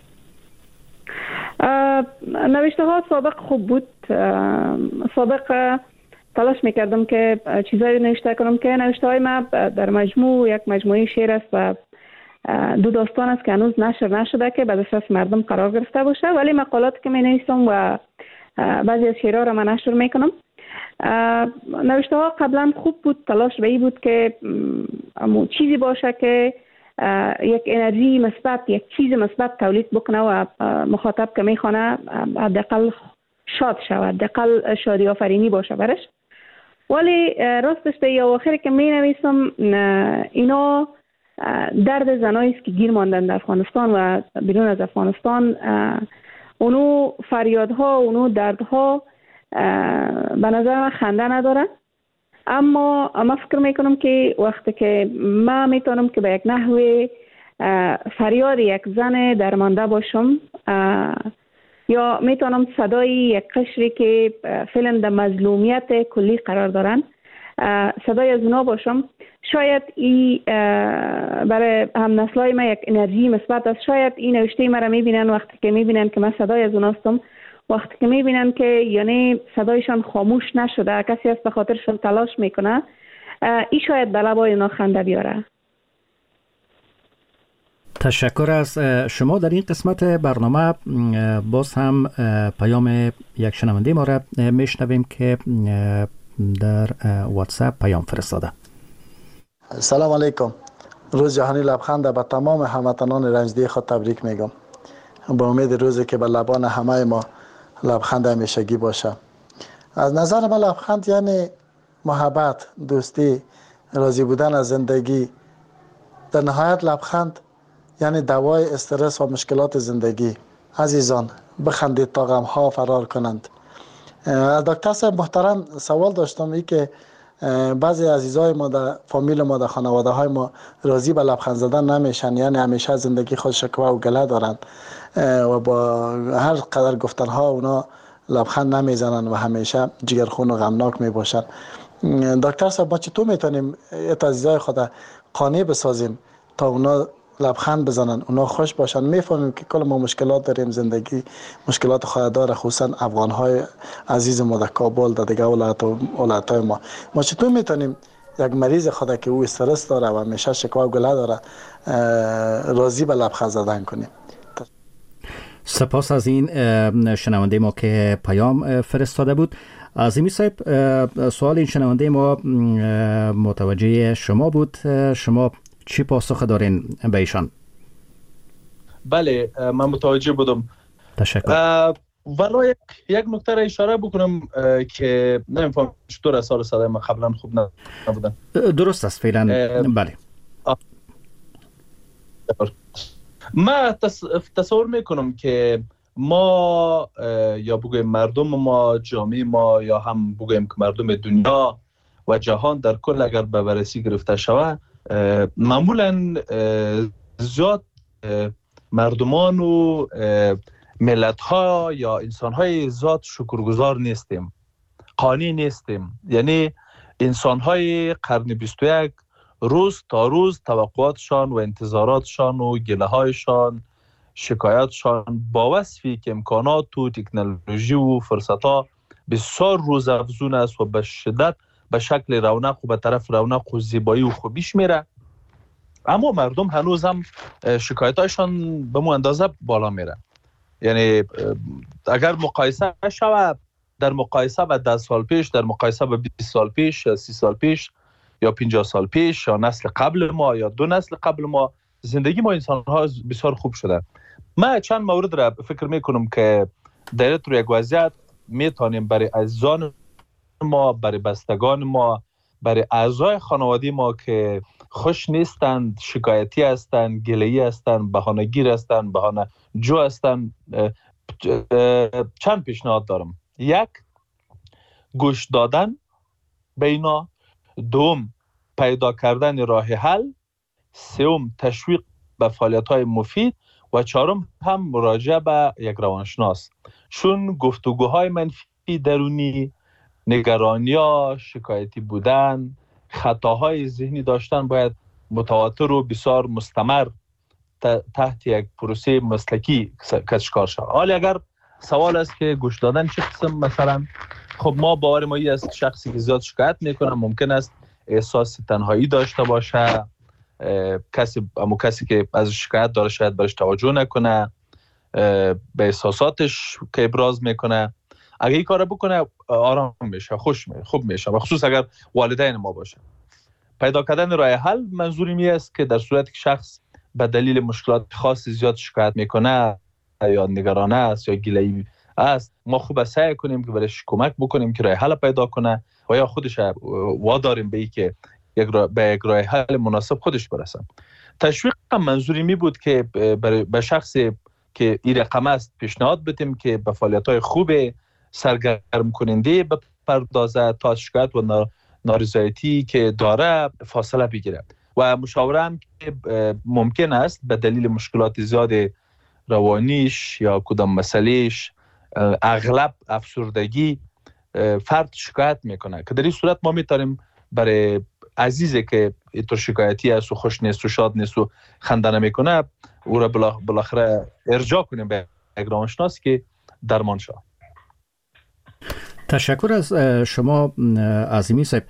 نوشته ها سابق خوب بود. سابق تلاش میکردم که چیزایی نوشته کنم که نوشته های ما در مجموع یک مجموعه شعر است و دو داستان است که هنوز نشر نشده که به دست مردم قرار گرفته باشه، ولی مقالات که می نویسم و بعضی از شعرها را من نشر میکنم. نوشته ها قبلا خوب بود. تلاش به این بود که چیزی باشه که یک انرژی مثبت، یک چیز مثبت تولید بکنه و مخاطب که میخونه حداقل شاد شود، حداقل شادی آفرینی باشه برش. ولی راستش به اواخر که می نویسم اینا درد زنایی است که گیر ماندن در افغانستان و بیرون از افغانستان. اونو فریادها، اونو دردها به نظر من خنده ندارن، اما من فکر میکنم که وقتی که من میتونم که به یک نحوه فریاد یک زن درمانده باشم یا میتونم صدای یک قشری که فعلا در مظلومیت کلی قرار دارن صدای از اونا باشم، شاید این برای هم نسلای ما یک انرژی مثبت است. شاید این نوشته مرا میبینن، وقتی که میبینن که من صدای از اوناستم، وقتی که میبینن که یعنی صدایشان خاموش نشده، کسی است به خاطرشان تلاش میکنه، این شاید به لبای اونا خنده بیاره. تشکر از شما. در این قسمت برنامه باز هم پیام یک شنونده ما را میشنویم که در واتساپ پیام فرستاده. سلام علیکم. روز جهانی لبخند به تمام هموطنان رنجدی خود تبریک میگم. با امید روزی که به لبان همه ما لبخند همیشگی باشه. از نظر من لبخند یعنی محبت، دوستی، راضی بودن از زندگی. در نهایت لبخند یعنی دوای استرس و مشکلات زندگی. عزیزان بخندید تا غم ها فرار کنند. از دکتر صاحب محترم سوال داشتم، ای که بعضی عزیزای ما در فامیل ما در خانواده های ما راضی به لبخند زدن نمیشن، یعنی همیشه زندگی خود شکوه و گله دارند و با هر قدر گفتن ها اونا لبخند نمیزنن و همیشه جگرخون و غمناک میباشن. دکتر صاحب ما چطور میتونیم ایت عزیزای خود قانع بسازیم تا اونا لبخند بزنن، اونا خوش باشن؟ میفهمیم که کل ما مشکلات داریم، زندگی مشکلات خود داره، خصوصا افغان های عزیز ما در کابل در دیگه ولایت و ولایت های ما. ما چطور میتونیم یک مریض خود که او استرس داره و همیشه شکوه و گله داره راضی به لبخند زدن کنیم؟ سپاس از این شنونده ما که پیام فرستاده بود. عظیمی صاحب، سوال این شنونده ما متوجه شما بود، شما چی پاسخ دارین به ایشان؟ بله من متوجه بودم. تشکر. ولی یک, یک نکته را اشاره بکنم که نمیفهم چطور اثار صدای من قبلا خوب نبودن. درست است فعلا. بله من تصور میکنم که ما یا بگویم مردم ما، جامعه ما، یا هم بگویم که مردم دنیا و جهان در کل اگر به بررسی گرفته شود، معمولا زیاد مردمان و ملت ها یا انسان های زیاد شکرگزار نیستیم، قانع نیستیم. یعنی انسان های قرن بیست و یک روز تا روز توقعاتشان و انتظاراتشان و گله هایشان، شکایاتشان با وصفی که امکانات و تکنولوژی و فرصت ها بسیار روز افزون است و به شدت به شکل رونق و به طرف رونق و زیبایی و خوبیش میره، اما مردم هنوز هم شکایتاشان به مو اندازه بالا میره. یعنی اگر مقایسه شود، در مقایسه با ده سال پیش، در مقایسه با بیست سال پیش یا سی سال پیش یا پنجاه سال پیش یا نسل قبل ما یا دو نسل قبل ما، زندگی ما انسان ها بسیار خوب شده. من چند مورد را فکر میکنم که در طور یک وضعیت میتونیم برای عزیزان ما، برای بستگان ما، برای اعضای خانوادی ما که خوش نیستند، شکایتی هستند، گله‌ای هستند، بهانه‌گیر هستند، بهانه جو هستند، چند پیشنهاد دارم. یک، گوش دادن به اینا. دوم، پیدا کردن راه حل. سوم، تشویق به فعالیت‌های مفید. و چهارم هم مراجعه به یک روانشناس، چون گفتگوهای منفی درونی، نگرانی‌ها، شکایتی بودن، خطاهای ذهنی داشتن باید متواتر و بسیار مستمر تحت یک پروسه مسلکی کار شود. حالا اگر سوال است که گوش دادن چه قسم، مثلا خب ما باور ما است که شخصی که زیاد شکایت میکنه ممکن است احساس تنهایی داشته باشه، کسی اما کسی که از شکایت داره شاید برش توجه نکنه، به احساساتش که ابراز میکنه. اگه این کار بکنه آرام میشه، خوش میشه، خوب میشه، و خصوص اگر والدین ما باشه. پیدا کردن راه حل منظوری می است که در صورتی که شخص به دلیل مشکلات خاصی زیاد شکایت میکنه یا نگرانه است یا گله‌ای است، ما خوب سعی کنیم که برش کمک بکنیم که راه حل پیدا کنه و یا خودش واداریم به این که یک را به یک راه حل مناسب خودش برسه. تشویق منظوری می بود که به شخصی که این رقم است پیشنهاد بدیم که به فعالیت‌های خوب سرگرم کننده بپردازه تا شکایت و نارضایتی که داره فاصله بگیره. و مشاوره هم که ممکن است به دلیل مشکلات زیاد روانیش یا کدام مسئلهش، اغلب افسردگی، فرد شکایت میکنه که در این صورت ما میتونیم برای عزیزی که اینطور شکایتی است و خوش نیست و شاد نیست و خنده نمیکنه او را بالاخره ارجاع کنیم به یک روانشناس که درمان شود. تشکر از شما عظیمی صاحب.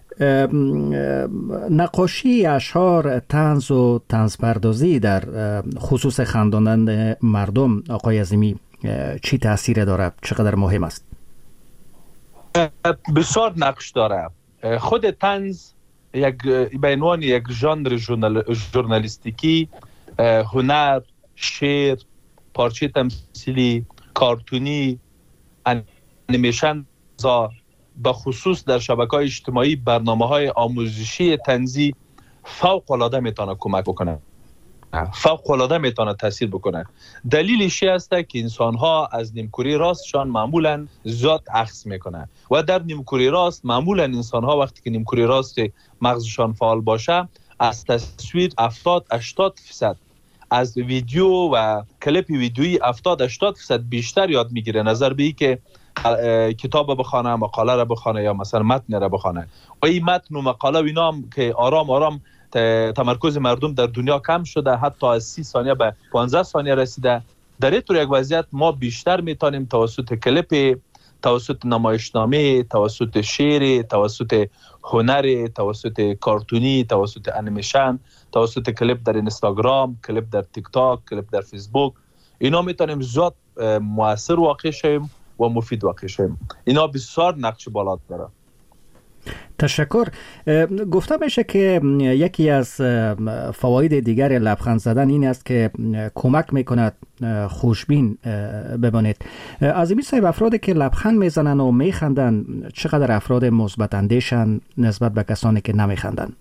نقاشی اشعار طنز و طنزپردازی در خصوص خنداندن مردم، آقای عظیمی، چی تاثیر داره؟ چقدر مهم است؟ بسیار نقش داره. خود طنز یک به عنوان یک ژانر ژورنالیستیکی، هنر، شعر، پارچه تمثیلی، کارتونی، انیمیشن به خصوص در شبکه‌های اجتماعی برنامه‌های آموزشی طنزی فوق العاده میتونه کمک بکنه، فوق العاده میتونه تاثیر بکنه. دلیلش است که انسان‌ها از نیمکره راستشان معمولاً زیاد اخذ میکنه و در نیمکره راست معمولاً انسان‌ها وقتی که نیمکره راست مغزشان فعال باشه از تصویر هفتاد هشتاد درصد، از ویدیو و کلیپ ویدیویی هفتاد هشتاد درصد بیشتر یاد میگیره نظر به این که کتاب بخونه، مقاله را بخونه یا مثلا متن را بخونه. و این متن و مقاله و اینا هم که آرام آرام تمرکز مردم در دنیا کم شده، حتی از سی ثانیه به پانزده ثانیه رسیده. در این طور یک وضعیت ما بیشتر میتونیم توسط کلیپ، توسط نمایشنامه، توسط شعر، توسط هنر، توسط کارتونی، توسط انیمیشن، توسط کلیپ در اینستاگرام، کلیپ در تیک تاک، کلیپ در فیسبوک، اینا میتونیم زیاد مؤثر واقع شیم و مفید واقع شیم. اینا بسیار نقش بالا داره. تشکر. گفته میشه که یکی از فواید دیگر لبخند زدن این است که کمک میکند خوشبین بمانید. عظیمی صاحب، افرادی که لبخند میزنن و میخندن چقدر افراد مثبت اندیشن نسبت به کسانی که نمیخندن؟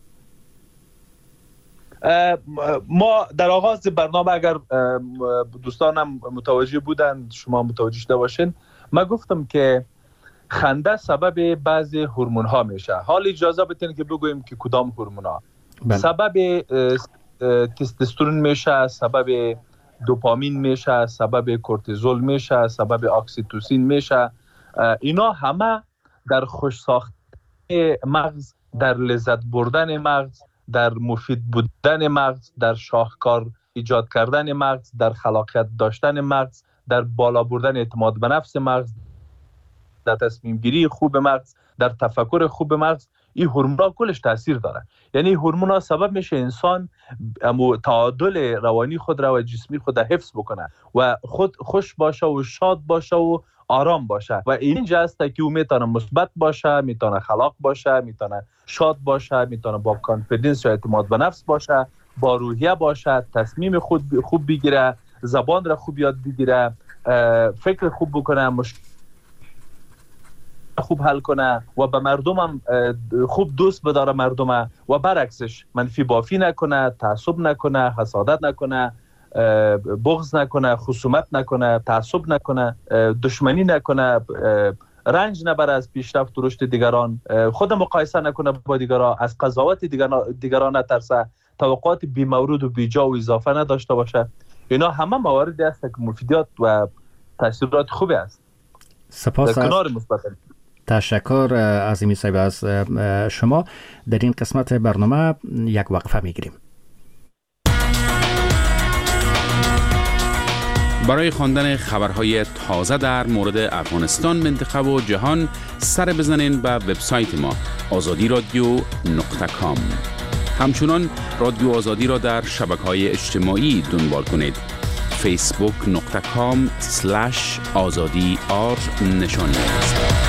ما در آغاز برنامه اگر دوستانم متوجه بودن، شما متوجه شده باشین، ما گفتم که خنده سبب بعضی هورمون ها میشه. حال اجازه بدین که بگوییم که کدام هورمون ها. سبب تستوسترون میشه، سبب دوپامین میشه، سبب کورتیزول میشه، سبب اکسیتوسین میشه. اینا همه در خوش ساختن مغز، در لذت بردن مغز، در مفید بودن مغز، در شاهکار ایجاد کردن مغز، در خلاقیت داشتن مغز، در بالا بردن اعتماد به نفس مغز، در تصمیم گیری خوب مغز، در تفکر خوب مغز، این هورمونا کلش تاثیر داره. یعنی هورمونا سبب میشه انسان تعادل روانی خود را و جسمی خود را حفظ بکنه و خود خوش باشه و شاد باشه و آرام باشه. و اینجا است که او میتونه مثبت باشه، میتونه خلاق باشه، میتونه شاد باشه، میتونه با کانفیدنس و اعتماد به نفس باشه، با روحیه باشه، تصمیم خود خوب بگیره، زبان را خوب یاد بگیره، فکر خوب بکنه، مشکل خوب حل کنه و به مردم هم خوب دوست بداره مردم و برعکسش منفی بافی نکنه، تعصب نکنه، حسادت نکنه، بغض نکنه، خصومت نکنه، تعصب نکنه، دشمنی نکنه، رنج نبره از پیشرفت و رشد دیگران، خود مقایسه نکنه با دیگران، از قضاوت دیگران نترسه، توقعات بی مورد و بی جا و اضافه نداشته باشه. اینا همه مواردی است که مفیدیت و تاثیرات خوبی است. سپاس. در کنار مثبت. تشکر عظیمی صاحب از شما. در این قسمت برنامه یک وقفه میگیریم. برای خواندن خبرهای تازه در مورد افغانستان، منطقه و جهان سر بزنین به وبسایت ما آزادی رادیو نقطه کام. همچنان رادیو آزادی را در شبکه‌های اجتماعی دنبال کنید. فیسبوک نقطه کام سلش آزادی آر نشان است.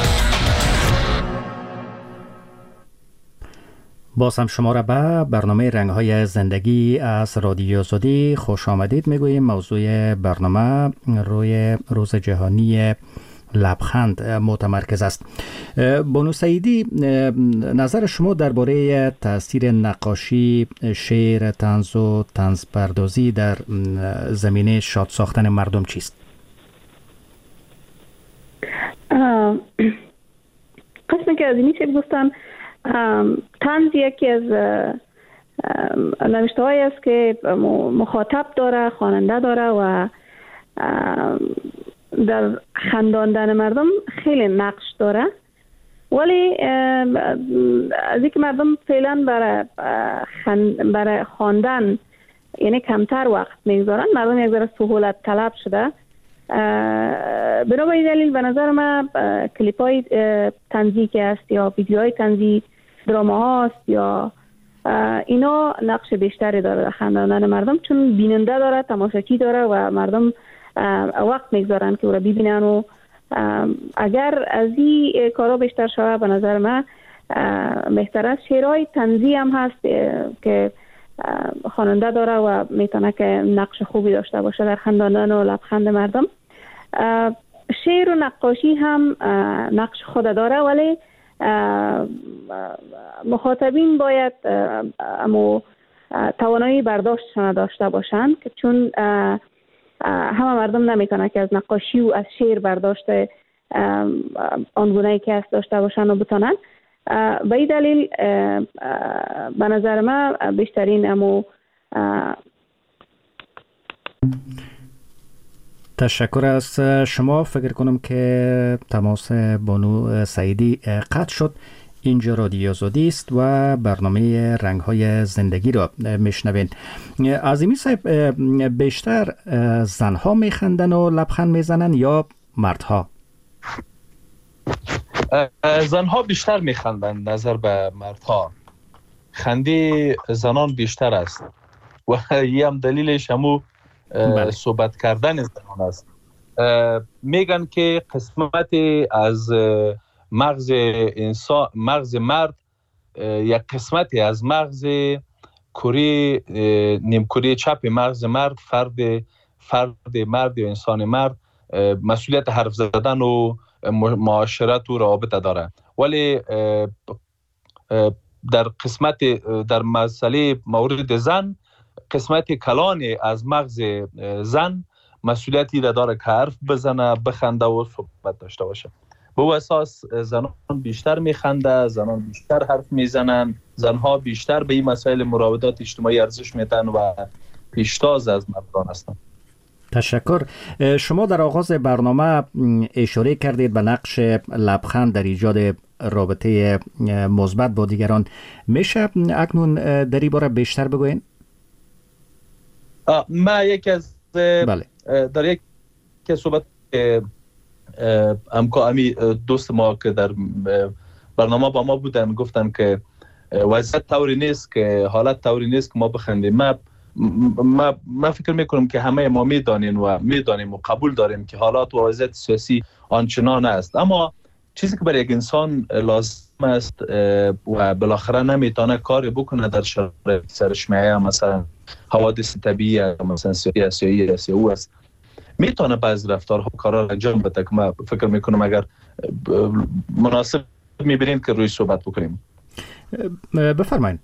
باز هم شما را به برنامه رنگ‌های زندگی از رادیو آزادی خوش آمدید میگوییم. موضوع برنامه روی روز جهانی لبخند متمرکز است. بانو سعیدی، نظر شما درباره تاثیر نقاشی، شعر، طنز و طنز پردازی در زمینه شاد ساختن مردم چیست؟ قسمی که از اینی چه گفتم، طنز یکی از نوشته هایی است که مخاطب داره، خواننده داره و در خنداندن مردم خیلی نقش داره. ولی از اینکه مردم فعلا برای خند برای خواندن یعنی کمتر وقت میگذارن، مردم یک ذره سهولت طلب شده. بنابراین دلیل به نظر من کلیپ های طنزی که است یا ویدیوهای طنزی، دراما هاست یا اینا نقش بیشتری داره در خنداندن مردم، چون بیننده داره، تماشاچی داره و مردم وقت میگذارن که او را ببینن. و اگر از این کارا بیشتر شود، به نظر من بهتر است. شعرهای طنزی هم هست که خواننده داره و میتونه که نقش خوبی داشته باشه در خنداندن و لبخند مردم. شعر و نقاشی هم نقش خود داره، ولی مخاطبین باید امو توانایی برداشتشان داشته باشند، که چون همه مردم نمیتونه که از نقاشی و از شعر برداشت آنگونه‌ای که هست داشته باشند و بتونن. به این دلیل به نظر من بیشترین امو تشکر از شما. فکر کنم که تماس بانو سعیدی قطع شد. اینجا رادیو آزادی است و برنامه رنگ‌های زندگی را میشنوین. عظیمی صاحب، بیشتر زنها میخندن و لبخند میزنن یا مردها؟ زنها بیشتر میخندن نظر به مردها. خنده زنان بیشتر است و یه هم دلیلش همو صحبت کردن زنان است. میگن که قسمت از مغز انسان، مغز مرد، یک قسمتی از مغز کره نیمکره چپ مغز مرد، فرد فرد مرد یا انسان مرد مسئولیت حرف زدن و معاشرت و رابطه داره، ولی در قسمت در مسئله مورد زن قسمت کلان از مغز زن مسئولیتی را داره که حرف بزنه، بخنده و صحبت داشته باشه. به اساس زنان بیشتر میخنده، زنان بیشتر حرف میزنن، زنها بیشتر به این مسائل مراودات اجتماعی ارزش میدن و پیشتاز از مردان هستند. تشکر. شما در آغاز برنامه اشاره کردید به نقش لبخند در ایجاد رابطه مثبت با دیگران. میشه اکنون در این باره بیشتر بگوین؟ ما یک از بله. در یک که صحبت امی دوست ما که در برنامه با ما بودن گفتن که وضعیت طوری نیست که حالت طوری نیست که ما بخندیم. ما ما ما فکر میکنم که همه ما میدانیم و میدانیم و قبول داریم که حالات و وضعیت سیاسی آنچنان است، اما چیزی که برای یک انسان لازم است و بالاخره نمیتونه کاری بکنه در شرایط سرشمه مثلا حوادث طبیعی مثلا سیاسی است او است، میتونه بعض رفتارها و کارها انجام بده که ما فکر میکنم اگر مناسب میبینیم که روی صحبت بکنیم. بفرمایید.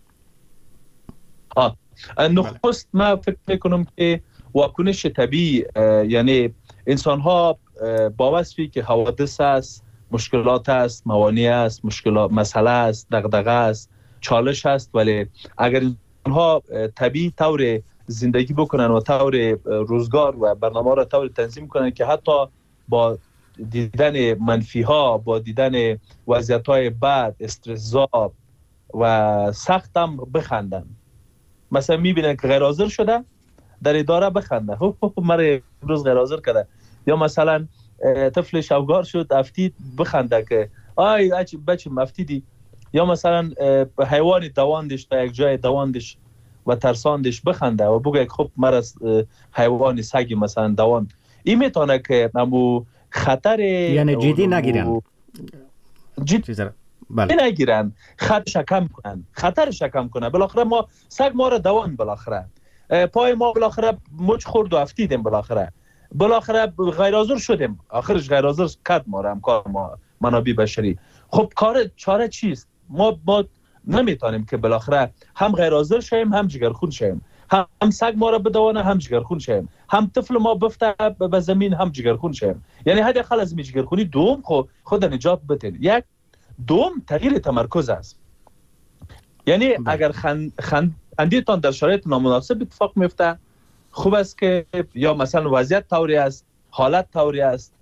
آه نخست ما فکر میکنم که واکنش طبیعی، یعنی انسان ها با وصفی که حوادث است، مشکلات است، موانع است، مشکلات مسئله است، دغدغه است، چالش است، ولی اگر انسان ها طبیعی طور زندگی بکنن و طور روزگار و برنامه را طور تنظیم کنن که حتی با دیدن منفی ها، با دیدن وضعیت های بد، استرس‌زا و سخت هم بخندن. مثلا میبینن که غیر حاضر شده در اداره بخنده، مرا امروز غیر حاضر کرده، یا مثلا طفل شوگار شد افتید بخنده که آی بچه افتیدی، یا مثلا حیوان دواندش تا یک جای دواندش و ترساندش بخنده و بگه خب مرا حیوان سگی مثلا دواند. این میتونه که نمو خطر یعنی جدی نگیرن، جدی بله. نگیرن، خطرش کم کنن، خطرش کم کنن. بالاخره ما سگ ما را دوان، بالاخره پای ما بالاخره مچ خورد و افتیدیم، بالاخره بالاخره غیر حاضر شدیم، آخرش غیر حاضر کرد ما را همکار ما منابع بشری. خب کار چاره چیست؟ ما ما نمیتونیم که بالاخره هم غیر حاضر شیم هم جگرخون شیم، هم, هم سگ ما را بدوانه هم جگرخون شیم، هم طفل ما بفته به زمین هم جگرخون شیم. یعنی حد خل از می جگرخونی دوم خود خود نجات بدین. یک دوم تغییر تمرکز است. یعنی بله. اگر خند خندیتان در شرایط نامناسب اتفاق میفته، خوب است که یا مثلا وضعیت طوری است، حالت طوری است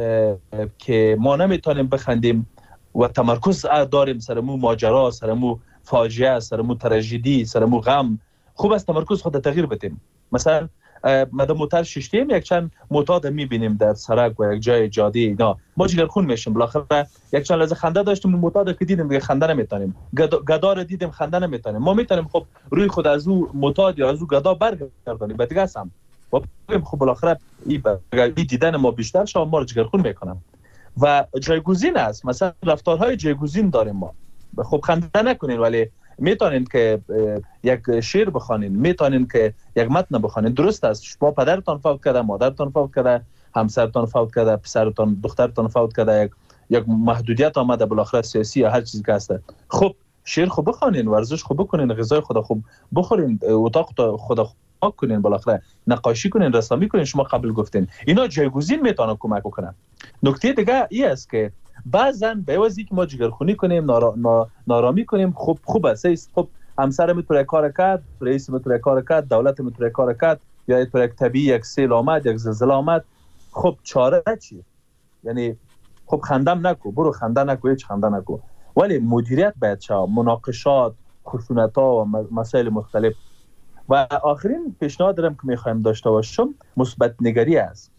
که ما نمیتونیم بخندیم و تمرکز داریم سرمو ماجرا، سرمو فاجعه، سرمو تراژدی، سرمو غم، خوب است تمرکز خود تغییر بدیم. مثلا مدام موتر ششتیم یک چند معتاد میبینیم در سرک و یک جای جاده اینا، ما جگرخون میشیم. بالاخره یک چند لحظه خنده داشتیم، معتاد که دیدیم دیگه خنده نمیتونیم، گدا رو دیدیم خنده نمیتونیم، ما میتونیم خب روی خود از او معتاد یا از او گدا برگردونیم به دیگه هم و بگیم خب بالاخره این دیدن ما بیشتر شما ما رو جگرخون میکنم. و جایگزین است، مثلا رفتارهای جایگزین داریم ما. خب خنده نکنین ولی میتونین که یک شعر بخوانین، میتونین که یک متن بخوانین. درست است شما پدرتان فوت کرده، مادرتان فوت کرده، همسرتان فوت کرده، پسرتان دخترتان فوت کرده، یک یک محدودیت آمده بالاخره سیاسی یا هر چیزی که هست. خب شعر خوب بخوانین، ورزش خوب بکنین، غذای خود خوب بخورین، اتاق خود خوب کنین، بالاخره نقاشی کنین، رسامی کنین. شما قبل گفتین اینا جایگزین میتونه کمک کنه. نکته دیگه ای است که بعضا به واسه که ما جگرخونی کنیم، نارا، نارامی کنیم، خوب خوب است. خب همسر میتونه کار کرد، رئیس میتونه کار کرد، دولت میتونه کار کرد، یا یک طبیعی یک سیل آمد، یک زلزله آمد، خب چاره چی؟ یعنی خب خندم نکو، برو خنده نکو، هیچ خنده نکو. ولی مدیریت باید شد، مناقشات، خشونت‌ها و مسائل مختلف. و آخرین پیشنهاد دارم که میخوایم داشته باشم مثبت نگری است.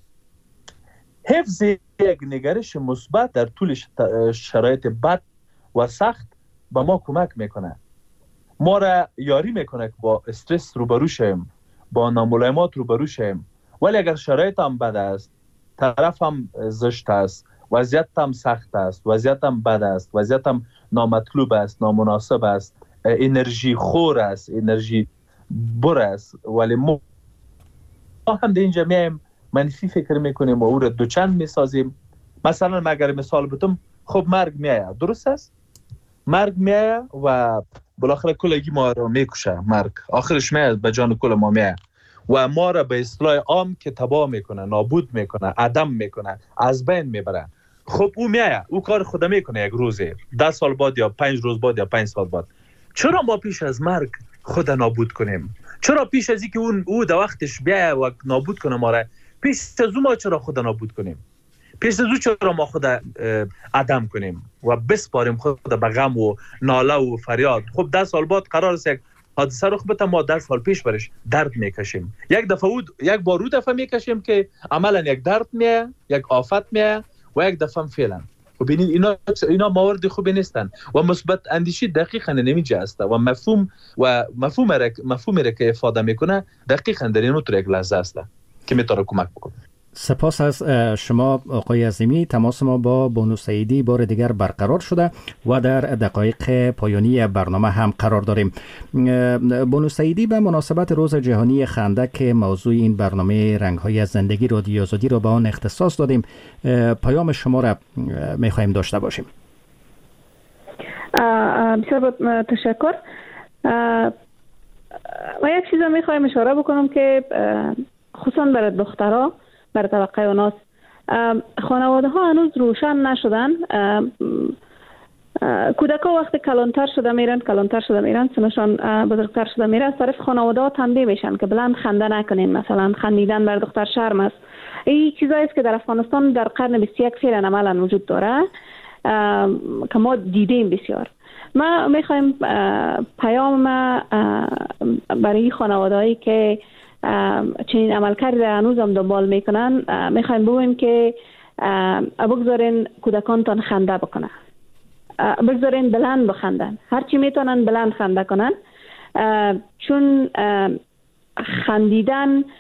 حفظ یک نگرش مثبت در طول شرایط بد و سخت به ما کمک میکنه، ما را یاری میکنه که با استرس روبرو شیم، با ناملایمات روبرو شیم. ولی اگر شرایط هم بد است، طرف هم زشت است، وضعیت هم سخت است، وضعیت هم بد است، وضعیت هم نامطلوب است، نامناسب است، انرژی خور است، انرژی بر است، ولی ما هم در اینجا میایم منفی فکر میکنیم و او را دوچند میسازیم. مثلا ما اگر مثال بتم، خب مرگ میایه، درست است؟ مرگ میایه و بالاخره کلگی ما را میکشه، مرگ آخرش میایه به جان کل ما میایه و ما را به اصطلاح عام که تباه میکنه، نابود میکنه، عدم میکنه، از بین میبره. خب او میایه، او کار خود میکنه یک روزه، ده سال بعد یا پنج روز بعد یا پنج سال بعد. چرا ما پیش از مرگ خود نابود کنیم؟ چرا پیش از اینکه اون او در وقتش بیایه و نابود کنه ما را، پیش از او ما چرا خود نابود کنیم؟ پیش از او چرا ما خود عدم کنیم و بسپاریم خود به غم و ناله و فریاد؟ خب ده سال بعد قرار است یک حادثه رخ بده، ما ده سال پیش برش درد میکشیم. یک دفعه او یک بار رو دفعه میکشیم که عملا یک درد میه، یک آفت میه و یک دفعه فعلا. خب ببینید اینا اینا موارد خوبی نیستن و مثبت اندیشی دقیقاً نمیجه است و مفهوم و مفهوم را مفهومی را که افاده میکنه دقیقاً در این نوع یک لحظه است که میتونه کمک بکنه. سپاس از شما آقای عظیمی. تماس ما با بانو سعیدی بار دیگر برقرار شده و در دقایق پایانی برنامه هم قرار داریم. بانو سعیدی به مناسبت روز جهانی خنده که موضوع این برنامه رنگ‌های زندگی رادیو آزادی را به آن اختصاص دادیم، پیام شما را می‌خوایم داشته باشیم. بسیار تشکر. و یک چیز می‌خوایم اشاره بکنم که خصوصا برای دخترها، برای طبقه اوناس، خانواده ها هنوز روشن نشدن. کودک ها وقتی کلانتر شده میرن کلانتر شده میرن سنشان بزرگتر شده میره، از طرف خانواده ها تنبیه میشن که بلند خنده نکنین، مثلا خندیدن بر دختر شرم است. این چیزایی است که در افغانستان در قرن بیست و یک فعلا عملا وجود داره که ما دیدیم بسیار. ما میخوایم پیام برای خانواده هایی که چنین عملکرد هنوز هم دنبال میکنن میخوایم بگوییم که بگذارین کودکانتان خنده بکنن، بگذارین بلند بخندن، هرچی میتونن بلند خنده کنن، چون خندیدن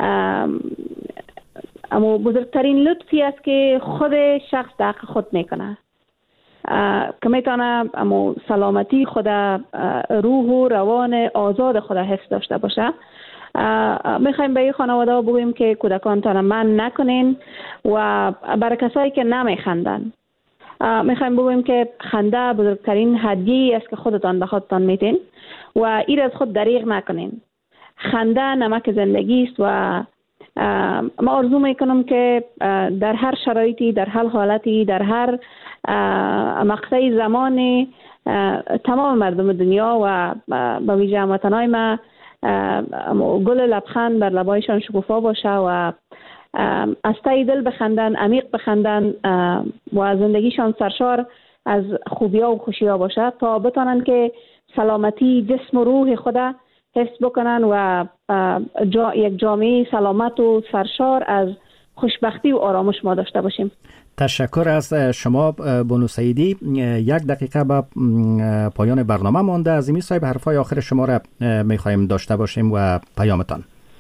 اما بزرگترین لطفی است که خود شخص در حق خود میکنه که میتونه اما سلامتی خود، روح و روان آزاد خود حفظ داشته باشه. میخوایم به این خانواده ها بگوییم که کودکانتان من نکنین و برای کسایی که نمیخندن میخوایم بگوییم که خنده بزرگترین هدیه است که خودتان به خودتان میتین و این از خود دریغ نکنین. خنده نمک زندگی است و ما آرزو میکنم که در هر شرایطی، در هر حالتی، در هر مقطع زمانی تمام مردم دنیا و به ویژه هموطنای ما گل لبخند بر لبایشان شکوفا باشه و از ته دل بخندن، عمیق بخندن و زندگیشان سرشار از خوبی‌ها و خوشی‌ها باشه تا بتونن که سلامتی جسم و روح خدا حفظ بکنن و جا یک جامعه سلامت و سرشار از خوشبختی و آرامش ما داشته باشیم. تشکر از شما بانو سعیدی. یک دقیقه به پایان برنامه مانده. عظیمی صاحب، حرفای آخر شما را میخوایم داشته باشیم و پیامتان.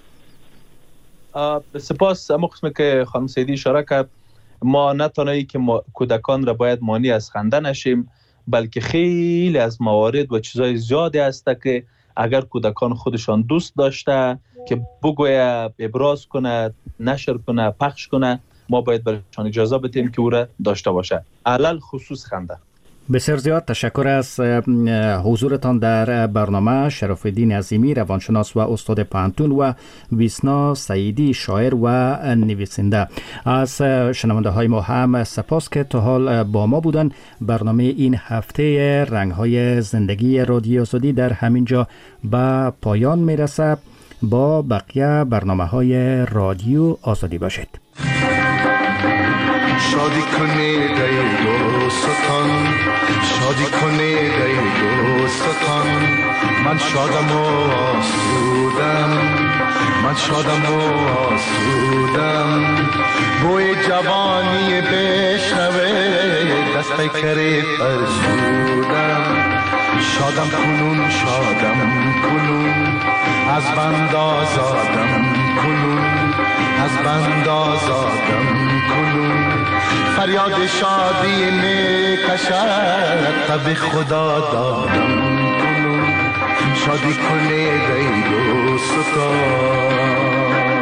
سپاس. اما قسمی که خانم سعیدی اشاره کرد، ما نه تنهایی که ما کودکان را باید مانع از خنده نشیم، بلکه خیلی از موارد و چیزای زیادی هست که اگر کودکان خودشان دوست داشته که بگویه، ابراز کنه، نشر کنه، پخش کنه، ما باید برایشان اجازه بدیم که او را داشته باشه، علل خصوص خنده. بسیار زیاد تشکر از حضورتان در برنامه. شرف الدین عظیمی، روانشناس و استاد پانتون، و ویسنا سعیدی، شاعر و نویسنده. از شنونده های ما هم سپاس که تا حال با ما بودن. برنامه این هفته رنگ های زندگی رادیو آزادی در همینجا به پایان میرسه. با بقیه برنامه های رادیو آزادی باشید. شادی کنه دای دوستان، شادی کنه دای دوستان، من شادم و آسودم، من شادم و آسودم. بوی جوانی بشنوه دست پیکره فرسودم. شادم کنون شادم کنون، از بند آزادم کنون، از بند آزادم کنون. فریاد شادی می کشد تب خدا دادم کنون. شادی کنه دای دوستان.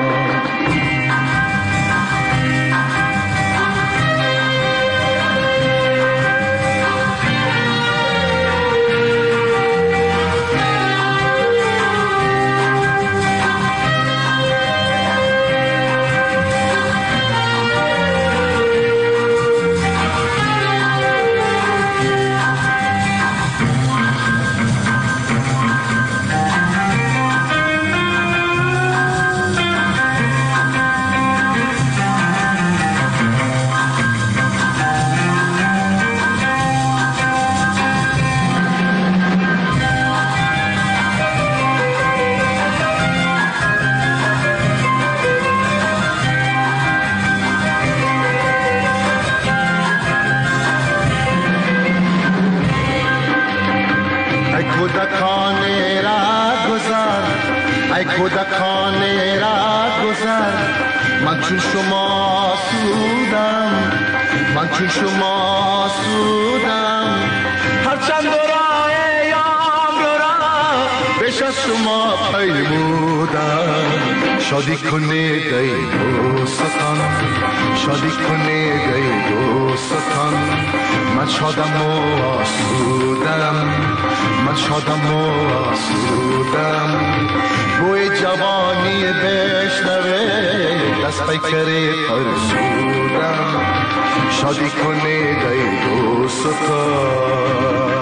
کودکان را گذر، من چون شما آسودم، من چون شما آسودم. هرچند راه یام را بیش از شما پیمودم. شادی کنه دای دوستان، شادی کنه دای دوستان. من شادم و آسودم، من شادم و آسودم. بوی جوانی بشنوه دست پیکره فرسودم. شادی کنه دای دوستان.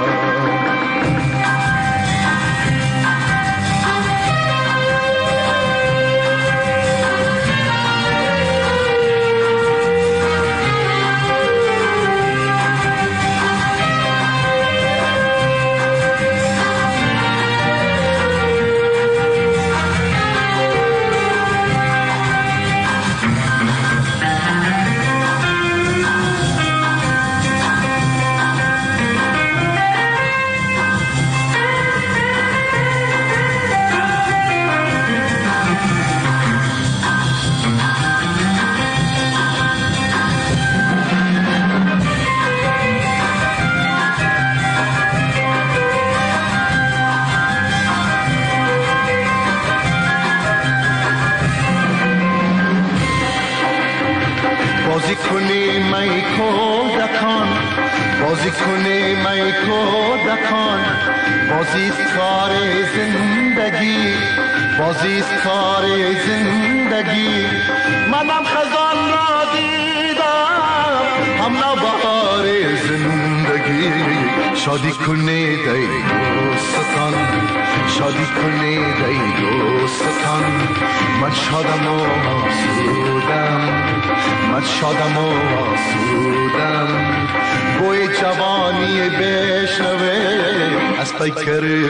بازی کنی می کودکان، بازی کنی می کودکان. بازیست کار زندگی، بازیست کار زندگی. منم خزان را دیدم، هم نوبهار زندگی. شادی کنی دای دوستان، شادی کنی دای دوستان. من شادم و آسودم، من شادم و آسودم. بوی جوانی بشنوه از پیکر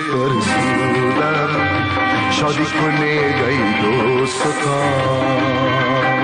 فرسودم. شادی کنه دای دوستان.